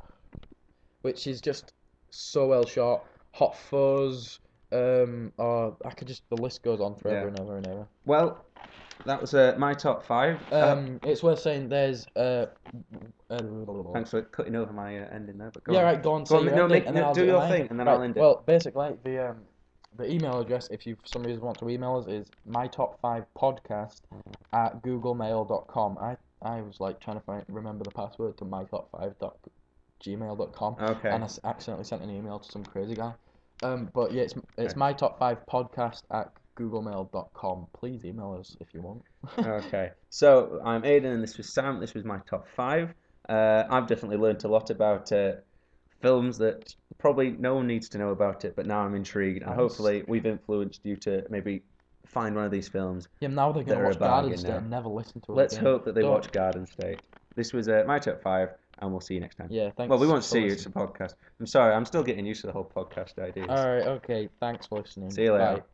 which is just so well shot. Hot Fuzz. Um, or I could just the list goes on forever Yeah. and ever and ever. Well, that was uh, my top five. Uh, Um, it's worth saying there's uh, uh thanks for cutting over my uh, ending there. But go yeah, on. right. Go on, Go say on, your no, ending, make- and then no, I'll do do your mine. thing, and then Right, I'll end it. Well, basically, the um, the email address, if you for some reason want to email us, is my top five podcast at googlemail dot com. I I was like trying to find remember the password to my top five dot gmail dot com, Okay. and I s- accidentally sent an email to some crazy guy. Um, but yeah, it's it's Okay. my top five podcast at googlemail dot com. Please email us if you want. Okay. So I'm Aidan, and this was Sam. This was my top five. Uh, I've definitely learnt a lot about uh, films that probably no one needs to know about it, but now I'm intrigued, and Nice. hopefully we've influenced you to maybe find one of these films. Yeah, now they're gonna They're a watch Garden bargain State now. and never listen to it Let's again. hope that they Don't- watch Garden State. This was uh, my top five, and we'll see you next time. Yeah, thanks. Well, we won't for see you. It's listening. a podcast. I'm sorry. I'm still getting used to the whole podcast idea. All right. Okay. Thanks for listening. See you later. Bye.